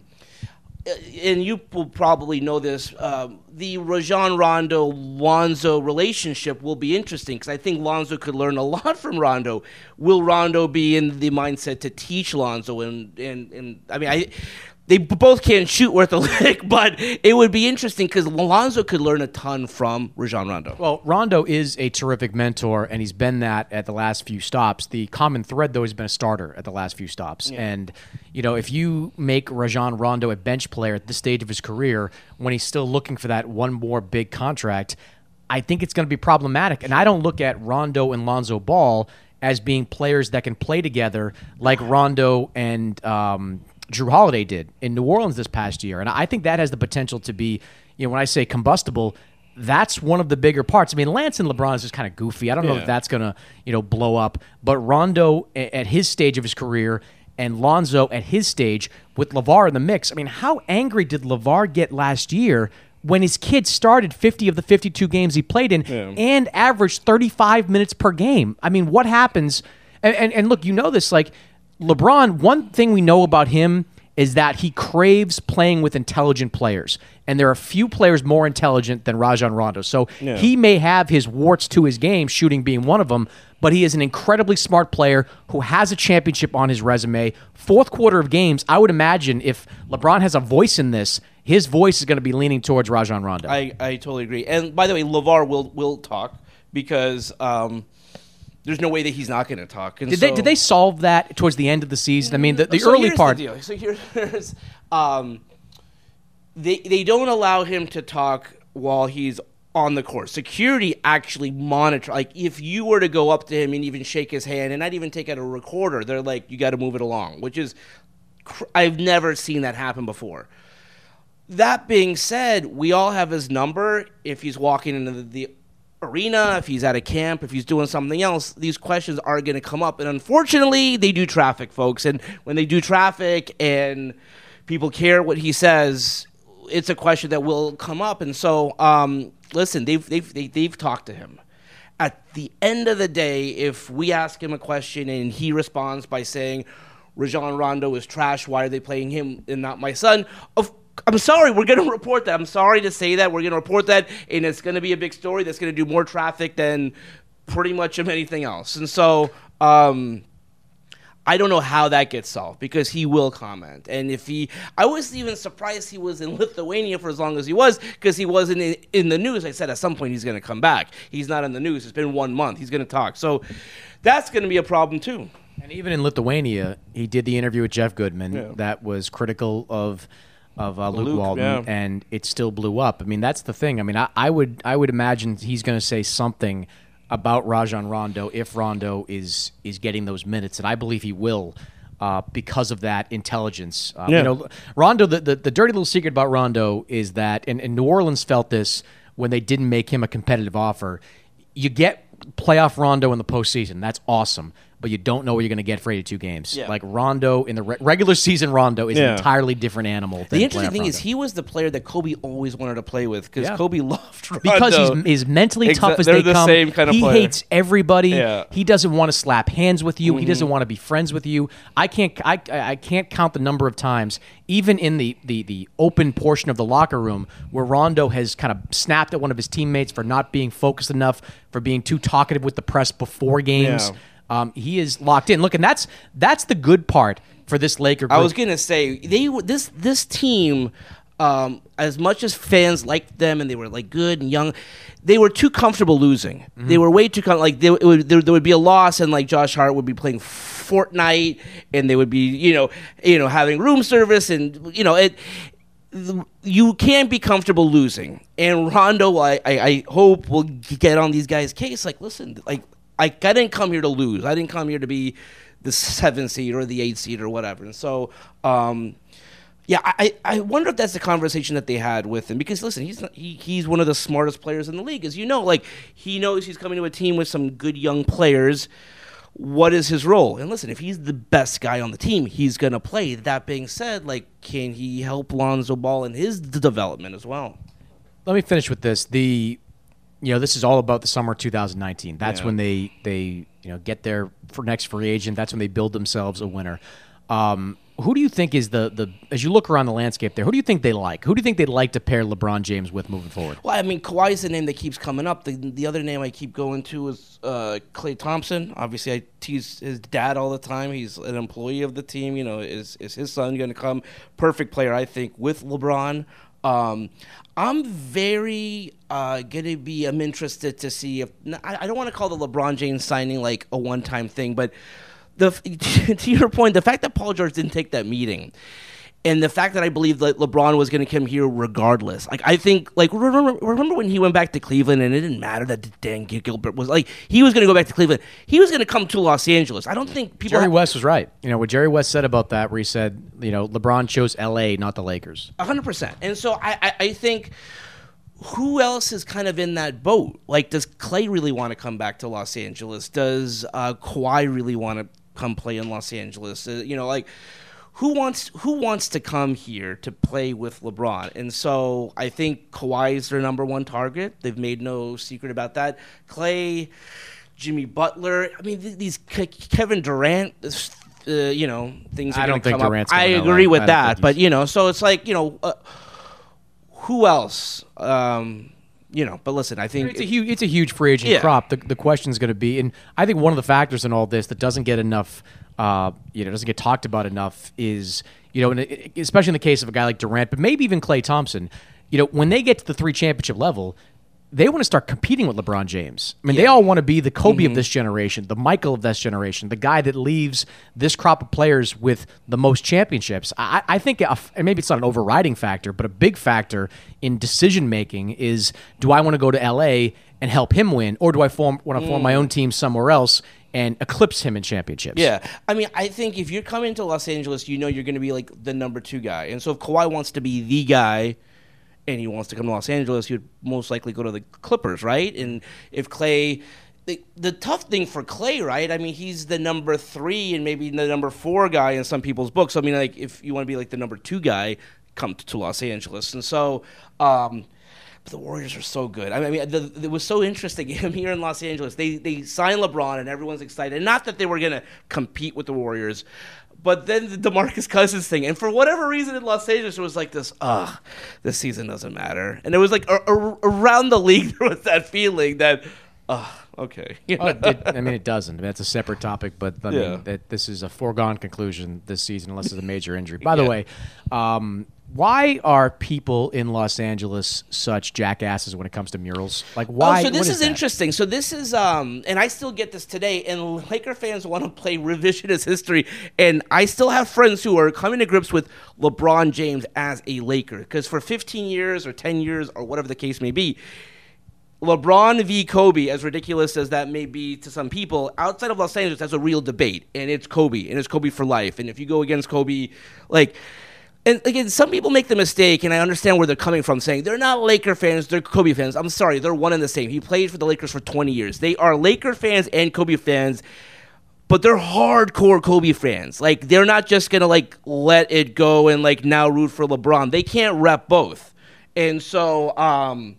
and you will probably know this, um, the Rajon Rondo Lonzo relationship will be interesting because I think Lonzo could learn a lot from Rondo. Will Rondo be in the mindset to teach Lonzo? And and, and I mean, I they both can't shoot worth a lick, but it would be interesting because Lonzo could learn a ton from Rajon Rondo. Well, Rondo is a terrific mentor, and he's been that at the last few stops. The common thread, though, has been a starter at the last few stops. Yeah. And, you know, if you make Rajon Rondo a bench player at this stage of his career, when he's still looking for that one more big contract, I think it's going to be problematic. And I don't look at Rondo and Lonzo Ball as being players that can play together like Rondo and um, Drew Holiday did in New Orleans this past year. And I think that has the potential to be, you know, when I say combustible, that's one of the bigger parts. I mean, Lance and LeBron is just kind of goofy. I don't know Yeah. if that's going to, you know, blow up. But Rondo a- at his stage of his career and Lonzo at his stage with LeVar in the mix. I mean, how angry did LeVar get last year when his kid started fifty of the fifty-two games he played in Yeah. and averaged thirty-five minutes per game? I mean, what happens? And, and, and look, you know this, like, LeBron, one thing we know about him is that he craves playing with intelligent players. And there are few players more intelligent than Rajon Rondo. So Yeah. he may have his warts to his game, shooting being one of them, but he is an incredibly smart player who has a championship on his resume. Fourth quarter of games, I would imagine if LeBron has a voice in this, his voice is going to be leaning towards Rajon Rondo. I, I totally agree. And by the way, LeVar will will talk because um, there's no way that he's not going to talk. And Did so, they did they solve that towards the end of the season? I mean, the, the so early here's part. The deal. So here's um, they they don't allow him to talk while he's on the court. Security actually monitor. Like if you were to go up to him and even shake his hand and not even take out a recorder, they're like, you got to move it along. Which is, cr- I've never seen that happen before. That being said, we all have his number. If he's walking into the, the arena, if he's at a camp, if he's doing something else, these questions are going to come up. And unfortunately, they do traffic, folks. And when they do traffic and people care what he says, it's a question that will come up. And so, um, listen, they've, they've, they, they've talked to him. At the end of the day, if we ask him a question and he responds by saying, Rajon Rondo is trash, why are they playing him and not my son? Of I'm sorry, we're going to report that. I'm sorry to say that. We're going to report that, and it's going to be a big story that's going to do more traffic than pretty much of anything else. And so um, I don't know how that gets solved because he will comment. And if he – I was even surprised he was in Lithuania for as long as he was because he wasn't in, in the news. I said at some point he's going to come back. He's not in the news. It's been one month. He's going to talk. So that's going to be a problem too. And even in Lithuania, he did the interview with Jeff Goodman Yeah. that was critical of – of uh, Luke, Luke, Walton, yeah. and it still blew up. I mean, that's the thing. I mean, I, I would I would imagine he's going to say something about Rajon Rondo if Rondo is is getting those minutes, and I believe he will uh, because of that intelligence. Uh, Yeah. You know, Rondo. The, the the dirty little secret about Rondo is that, and, and New Orleans felt this when they didn't make him a competitive offer. You get playoff Rondo in the postseason. That's awesome. But you don't know what you're going to get for eighty-two games. Yeah. Like Rondo in the re- regular season, Rondo is Yeah. an entirely different animal. Than The interesting playoff thing Rondo. is he was the player that Kobe always wanted to play with because Yeah. Kobe loved Rondo. because he's, he's mentally Exa- tough as they're they the come. same kind of he player. hates everybody. Yeah. He doesn't want to slap hands with you. Mm-hmm. He doesn't want to be friends with you. I can't. I, I can't count the number of times, even in the, the the open portion of the locker room, where Rondo has kind of snapped at one of his teammates for not being focused enough, for being too talkative with the press before games. Yeah. Um, he is locked in. Look, and that's that's the good part for this Laker group. I was gonna say they this this team, um, as much as fans liked them and they were like good and young, they were too comfortable losing. Mm-hmm. They were way too com- like they, it would, there, there would be a loss and like Josh Hart would be playing Fortnite and they would be you know you know having room service and you know it. You can't be comfortable losing, and Rondo, I, I, I hope will get on these guys' case. Like, listen, like. I, I didn't come here to lose. I didn't come here to be the seven seed or the eight seed or whatever. And so, um, yeah, I, I wonder if that's the conversation that they had with him. Because, listen, he's not, he, he's one of the smartest players in the league. As you know, like, he knows he's coming to a team with some good young players. What is his role? And listen, if he's the best guy on the team, he's going to play. That being said, like, can he help Lonzo Ball in his d- development as well? Let me finish with this. The You know, this is all about the summer two thousand nineteen. That's Yeah. when they, they you know get their for next free agent. That's when they build themselves a winner. Um, who do you think is the, the as you look around the landscape there? Who do you think they like? Who do you think they'd like to pair LeBron James with moving forward? Well, I mean, Kawhi's the name that keeps coming up. The, the other name I keep going to is uh, Klay Thompson. Obviously, I tease his dad all the time. He's an employee of the team. You know, is is his son going to come? Perfect player, I think, with LeBron. Um, I'm very uh, going to be, I'm interested to see if, I, I don't want to call the LeBron James signing like a one-time thing, but the to your point, the fact that Paul George didn't take that meeting and the fact that I believe that LeBron was going to come here regardless. Like, I think, like, remember, remember when he went back to Cleveland and it didn't matter that Dan Gilbert was, like, he was going to go back to Cleveland. He was going to come to Los Angeles. I don't think people... Jerry have, West was right. You know, what Jerry West said about that, where he said, you know, LeBron chose L A, not the Lakers. one hundred percent. And so I, I, I think who else is kind of in that boat? Like, does Klay really want to come back to Los Angeles? Does uh, Kawhi really want to come play in Los Angeles? Uh, you know, like, who wants who wants to come here to play with LeBron? And so I think Kawhi is their number one target. They've made no secret about that. Klay, Jimmy Butler. I mean, th- these Ke- Kevin Durant. uh, you know, things are I going don't to think come Durant's up. I going to agree L A. with I don't that, think but he's- you know, so it's like, you know, uh, who else? Um, you know, but listen, I think It's a huge, it's a huge free agent Yeah. crop. The, the question is going to be, and I think one of the factors in all this that doesn't get enough, uh, you know, doesn't get talked about enough is, you know, in a, especially in the case of a guy like Durant, but maybe even Klay Thompson, you know, when they get to the three championship level, they want to start competing with LeBron James. I mean, they all want to be the Kobe Mm-hmm. of this generation, the Michael of this generation, the guy that leaves this crop of players with the most championships. I, I think, a, and maybe it's not an overriding factor, but a big factor in decision making is: do I want to go to L A and help him win, or do I form want to form my own team somewhere else and eclipse him in championships? Yeah, I mean, I think if you're coming to Los Angeles, you know you're going to be like the number two guy, and so if Kawhi wants to be the guy, and he wants to come to Los Angeles, he would most likely go to the Clippers, right? And if Klay, the, the tough thing for Klay, right? I mean, he's the number three and maybe the number four guy in some people's books. I mean, like if you want to be like the number two guy, come to Los Angeles, and so. Um, But the Warriors are so good. I mean, the, the, it was so interesting. Him here in Los Angeles, they they signed LeBron, and everyone's excited. And not that they were going to compete with the Warriors, but then the DeMarcus Cousins thing. And for whatever reason in Los Angeles, it was like this, ugh, this season doesn't matter. And it was like a, a, around the league, there was that feeling that, ugh, okay. You Oh, know? it, I mean, it doesn't. I mean, that's a separate topic, but I Yeah. mean, that this is a foregone conclusion this season, unless it's a major injury. By the Yeah. way, um, why are people in Los Angeles such jackasses when it comes to murals? Like, why? Oh, so this what is, is that? interesting. So this is, um, and I still get this today. And Laker fans want to play revisionist history, and I still have friends who are coming to grips with LeBron James as a Laker because for fifteen years or ten years or whatever the case may be, LeBron v. Kobe, as ridiculous as that may be to some people, outside of Los Angeles, that's a real debate, and it's Kobe, and it's Kobe for life. And if you go against Kobe, like. And again, some people make the mistake, and I understand where they're coming from, saying they're not Laker fans, they're Kobe fans. I'm sorry, they're one and the same. He played for the Lakers for twenty years. They are Laker fans and Kobe fans, but they're hardcore Kobe fans. Like, they're not just going to, like, let it go and, like, now root for LeBron. They can't rep both. And so, um...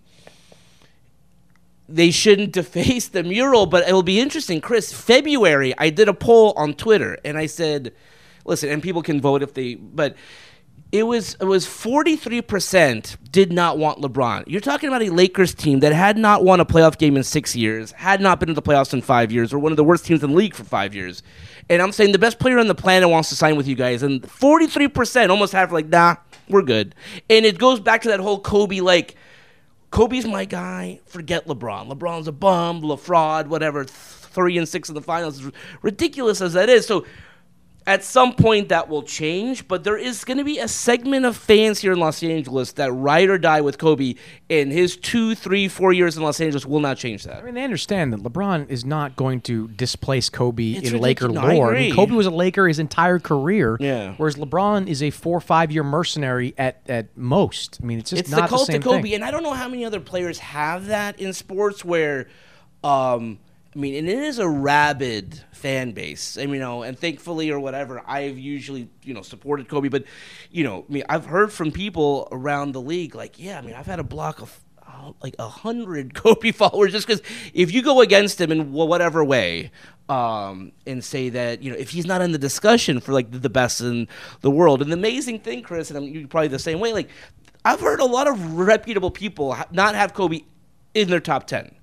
they shouldn't deface the mural, but it will be interesting. Chris, February, I did a poll on Twitter, and I said, listen, and people can vote if they, but it was it was forty-three percent did not want LeBron. You're talking about a Lakers team that had not won a playoff game in six years, had not been to the playoffs in five years, or one of the worst teams in the league for five years. And I'm saying the best player on the planet wants to sign with you guys, and forty-three percent, almost half, like, nah, we're good. And it goes back to that whole Kobe, like, Kobe's my guy. Forget LeBron. LeBron's a bum, a fraud, whatever. Three and six in the finals, as ridiculous as that is. So at some point that will change, but there is going to be a segment of fans here in Los Angeles that ride or die with Kobe, and his two, three, four years in Los Angeles will not change that. I mean, they understand that LeBron is not going to displace Kobe It's in Laker ridiculous. No, I lore. I mean, agree. Kobe was a Laker his entire career, Yeah. whereas LeBron is a four or five year mercenary at, at most. I mean, it's just It's not the the, cult same of Kobe, thing. and I don't know how many other players have that in sports where, um, I mean, and it is a rabid fan base, and you know, and thankfully or whatever, I've usually you know supported Kobe, but you know, I mean, I've heard from people around the league like, yeah, I mean, I've had a block of uh, like a hundred Kobe followers just because if you go against him in whatever way, um, and say that you know if he's not in the discussion for like the best in the world, and the amazing thing, Chris, and I'm you're probably the same way, like I've heard a lot of reputable people ha- not have Kobe in their top ten.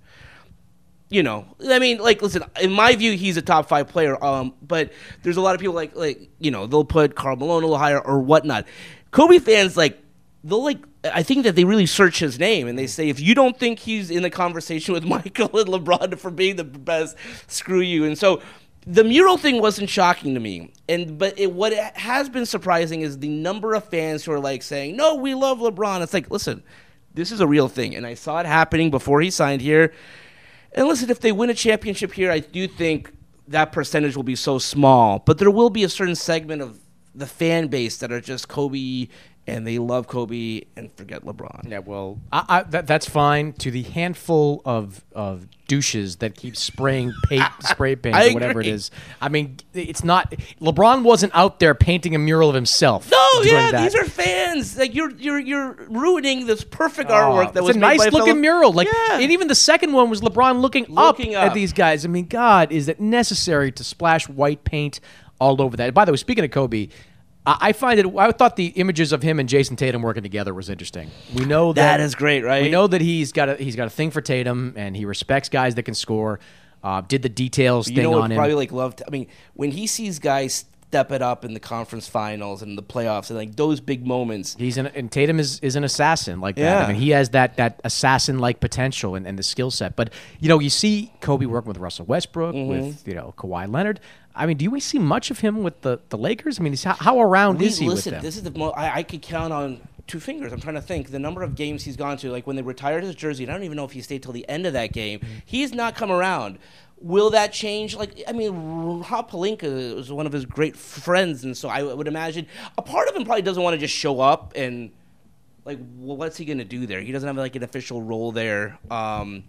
You know, I mean, like, listen, in my view, he's a top five player. Um, but there's a lot of people like, like, you know, they'll put Karl Malone a little higher or whatnot. Kobe fans, like, they'll like, I think that they really search his name and they say, if you don't think he's in the conversation with Michael and LeBron for being the best, screw you. And so the mural thing wasn't shocking to me. And but it, what it has been surprising is the number of fans who are like saying, no, we love LeBron. It's like, listen, this is a real thing. And I saw it happening before he signed here. And listen, if they win a championship here, I do think that percentage will be so small. But there will be a certain segment of the fan base that are just Kobe, and they love Kobe and forget LeBron. Yeah, well, I, I, that, that's fine. To the handful of of douches that keep spraying paint, spray paint I or whatever agree. it is. I mean, it's not. LeBron wasn't out there painting a mural of himself. No, doing yeah, that. these are fans. Like you're you're you're ruining this perfect Oh, artwork that it's was a made nice by a looking fellow- mural. Like, Yeah. and even the second one was LeBron looking, Looking up, up. at these guys. I mean, God, is it necessary to splash white paint all over that. By the way, speaking of Kobe, I, I find it. I thought the images of him and Jason Tatum working together was interesting. We know that, that is great, right? We know that he's got a he's got a thing for Tatum, and he respects guys that can score. Uh, did the details you thing know what on him. Probably like loved. I mean, when he sees guys step it up in the conference finals and the playoffs and like those big moments. He's an, and Tatum is, is an assassin like that. Yeah. I mean, he has that that assassin like potential and, and the skill set. But you know, you see Kobe working with Russell Westbrook, mm-hmm. with you know Kawhi Leonard. I mean, do we see much of him with the, the Lakers? I mean, how, how around we, is he listen, with them? This is the mo- I, I could count on two fingers. I'm trying to think the number of games he's gone to. Like when they retired his jersey, and I don't even know if he stayed till the end of that game. Mm-hmm. He's not come around. Will that change? Like, I mean, Rob Pelinka was one of his great friends, and so I would imagine a part of him probably doesn't want to just show up and, like, well, what's he going to do there? He doesn't have, like, an official role there. Um,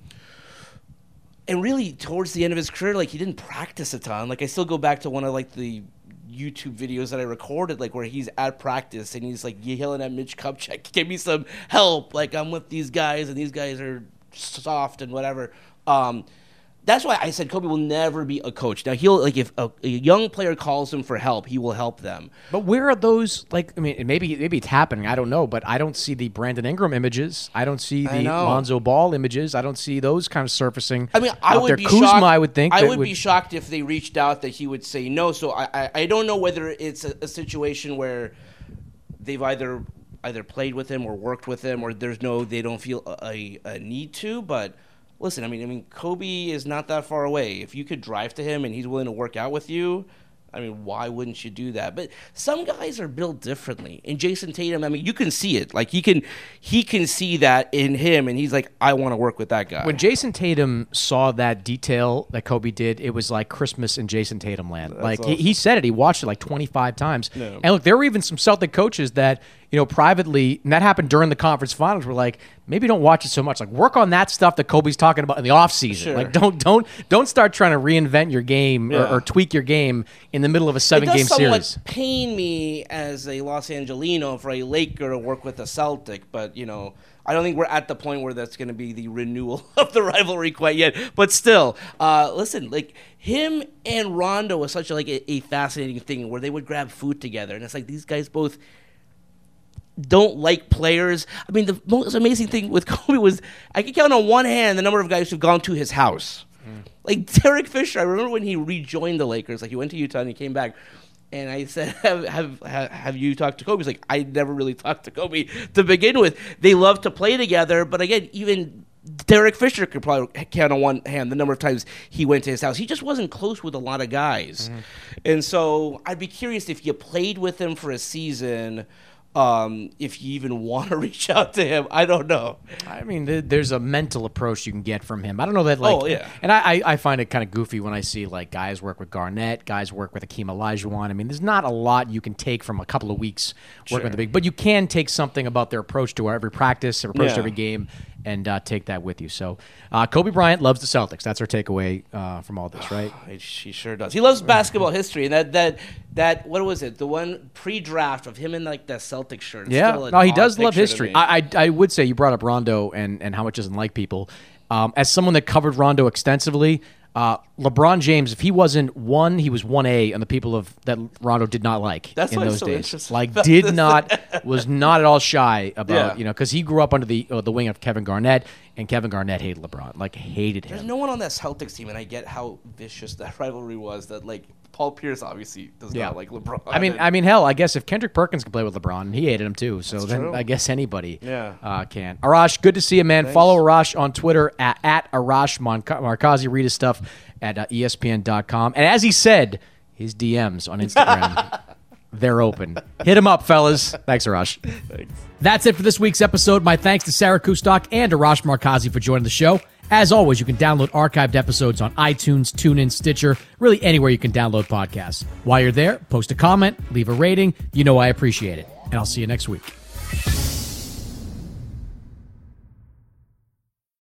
and really, towards the end of his career, like, he didn't practice a ton. Like, I still go back to one of, like, the YouTube videos that I recorded, like, where he's at practice, and he's, like, yelling at Mitch Kupchak, give me some help. Like, I'm with these guys, and these guys are soft and whatever. Um That's why I said Kobe will never be a coach. Now he'll like if a, a young player calls him for help, he will help them. But where are those? Like, I mean, maybe maybe it's happening. I don't know, but I don't see the Brandon Ingram images. I don't see the Lonzo Ball images. I don't see those kind of surfacing. I mean, I would there. be Kuzma, shocked. I would think. I would, would be shocked if they reached out that he would say no. So I I, I don't know whether it's a, a situation where they've either either played with him or worked with him, or there's no they don't feel a, a, a need to, but. Listen, I mean, I mean, Kobe is not that far away. If you could drive to him and he's willing to work out with you, I mean, why wouldn't you do that? But some guys are built differently. And Jason Tatum, I mean, you can see it. Like he can, he can see that in him, and he's like, I want to work with that guy. When Jason Tatum saw that detail that Kobe did, it was like Christmas in Jason Tatum land. That's like awesome. he, he said it. He watched it like twenty-five times. No. And look, there were even some Celtic coaches that, you know, privately, and that happened during the conference finals, were like, maybe don't watch it so much. Like, work on that stuff that Kobe's talking about in the offseason. Sure. Like, don't don't don't start trying to reinvent your game Yeah. or, or tweak your game in the middle of a seven-game series. It does series. somewhat pain me as a Los Angelino for a Laker to work with a Celtic, but, you know, I don't think we're at the point where that's going to be the renewal of the rivalry quite yet. But still, uh, listen, like, him and Rondo was such a, like a, a fascinating thing where they would grab food together, and it's like these guys both don't like players. I mean, the most amazing thing with Kobe was I could count on one hand the number of guys who've gone to his house. Mm. Like Derek Fisher, I remember when he rejoined the Lakers, like he went to Utah and he came back, and I said, have have, have you talked to Kobe? He's like, I never really talked to Kobe to begin with. They love to play together, but again, even Derek Fisher could probably count on one hand the number of times he went to his house. He just wasn't close with a lot of guys. Mm-hmm. And so I'd be curious if you played with him for a season, Um, if you even want to reach out to him. I don't know. I mean, th- there's a mental approach you can get from him. I don't know that, like, oh, yeah. And I, I, I find it kind of goofy when I see, like, guys work with Garnett, guys work with Hakeem Olajuwon. I mean, there's not a lot you can take from a couple of weeks working Sure. with the big, but you can take something about their approach to every practice, their approach Yeah. to every game, and uh, take that with you. So, uh, Kobe Bryant loves the Celtics. That's our takeaway uh, from all this, right? He sure does. He loves basketball history, and that that that what was it? The one pre-draft of him in like that Celtic shirt. It's Yeah, still an no, he odd does love picture to history. me. I, I I would say you brought up Rondo and, and how much doesn't like people. Um, as someone that covered Rondo extensively, uh, LeBron James, if he wasn't one, he was one A on the people of that Rondo did not like That's in why it's those so days. interesting Like, about did this. not was not at all shy about Yeah. you know because he grew up under the uh, the wing of Kevin Garnett, and Kevin Garnett hated LeBron, like hated There's him. no one on that Celtics team, and I get how vicious that rivalry was. That like Paul Pierce obviously does Yeah. not like LeBron. I mean, and- I mean, hell, I guess if Kendrick Perkins can play with LeBron, he hated him too. So That's then true. I guess anybody Yeah. uh, can. Arash, good to see you, man. Thanks. Follow Arash on Twitter at, at Arash Mon- Markazi. Read his stuff at uh, E S P N dot com. And as he said, his D Ms on Instagram, they're open. Hit him up, fellas. Thanks, Arash. Thanks. That's it for this week's episode. My thanks to Sarah Kustok and Arash Markazi for joining the show. As always, you can download archived episodes on iTunes, TuneIn, Stitcher, really anywhere you can download podcasts. While you're there, post a comment, leave a rating. You know I appreciate it. And I'll see you next week.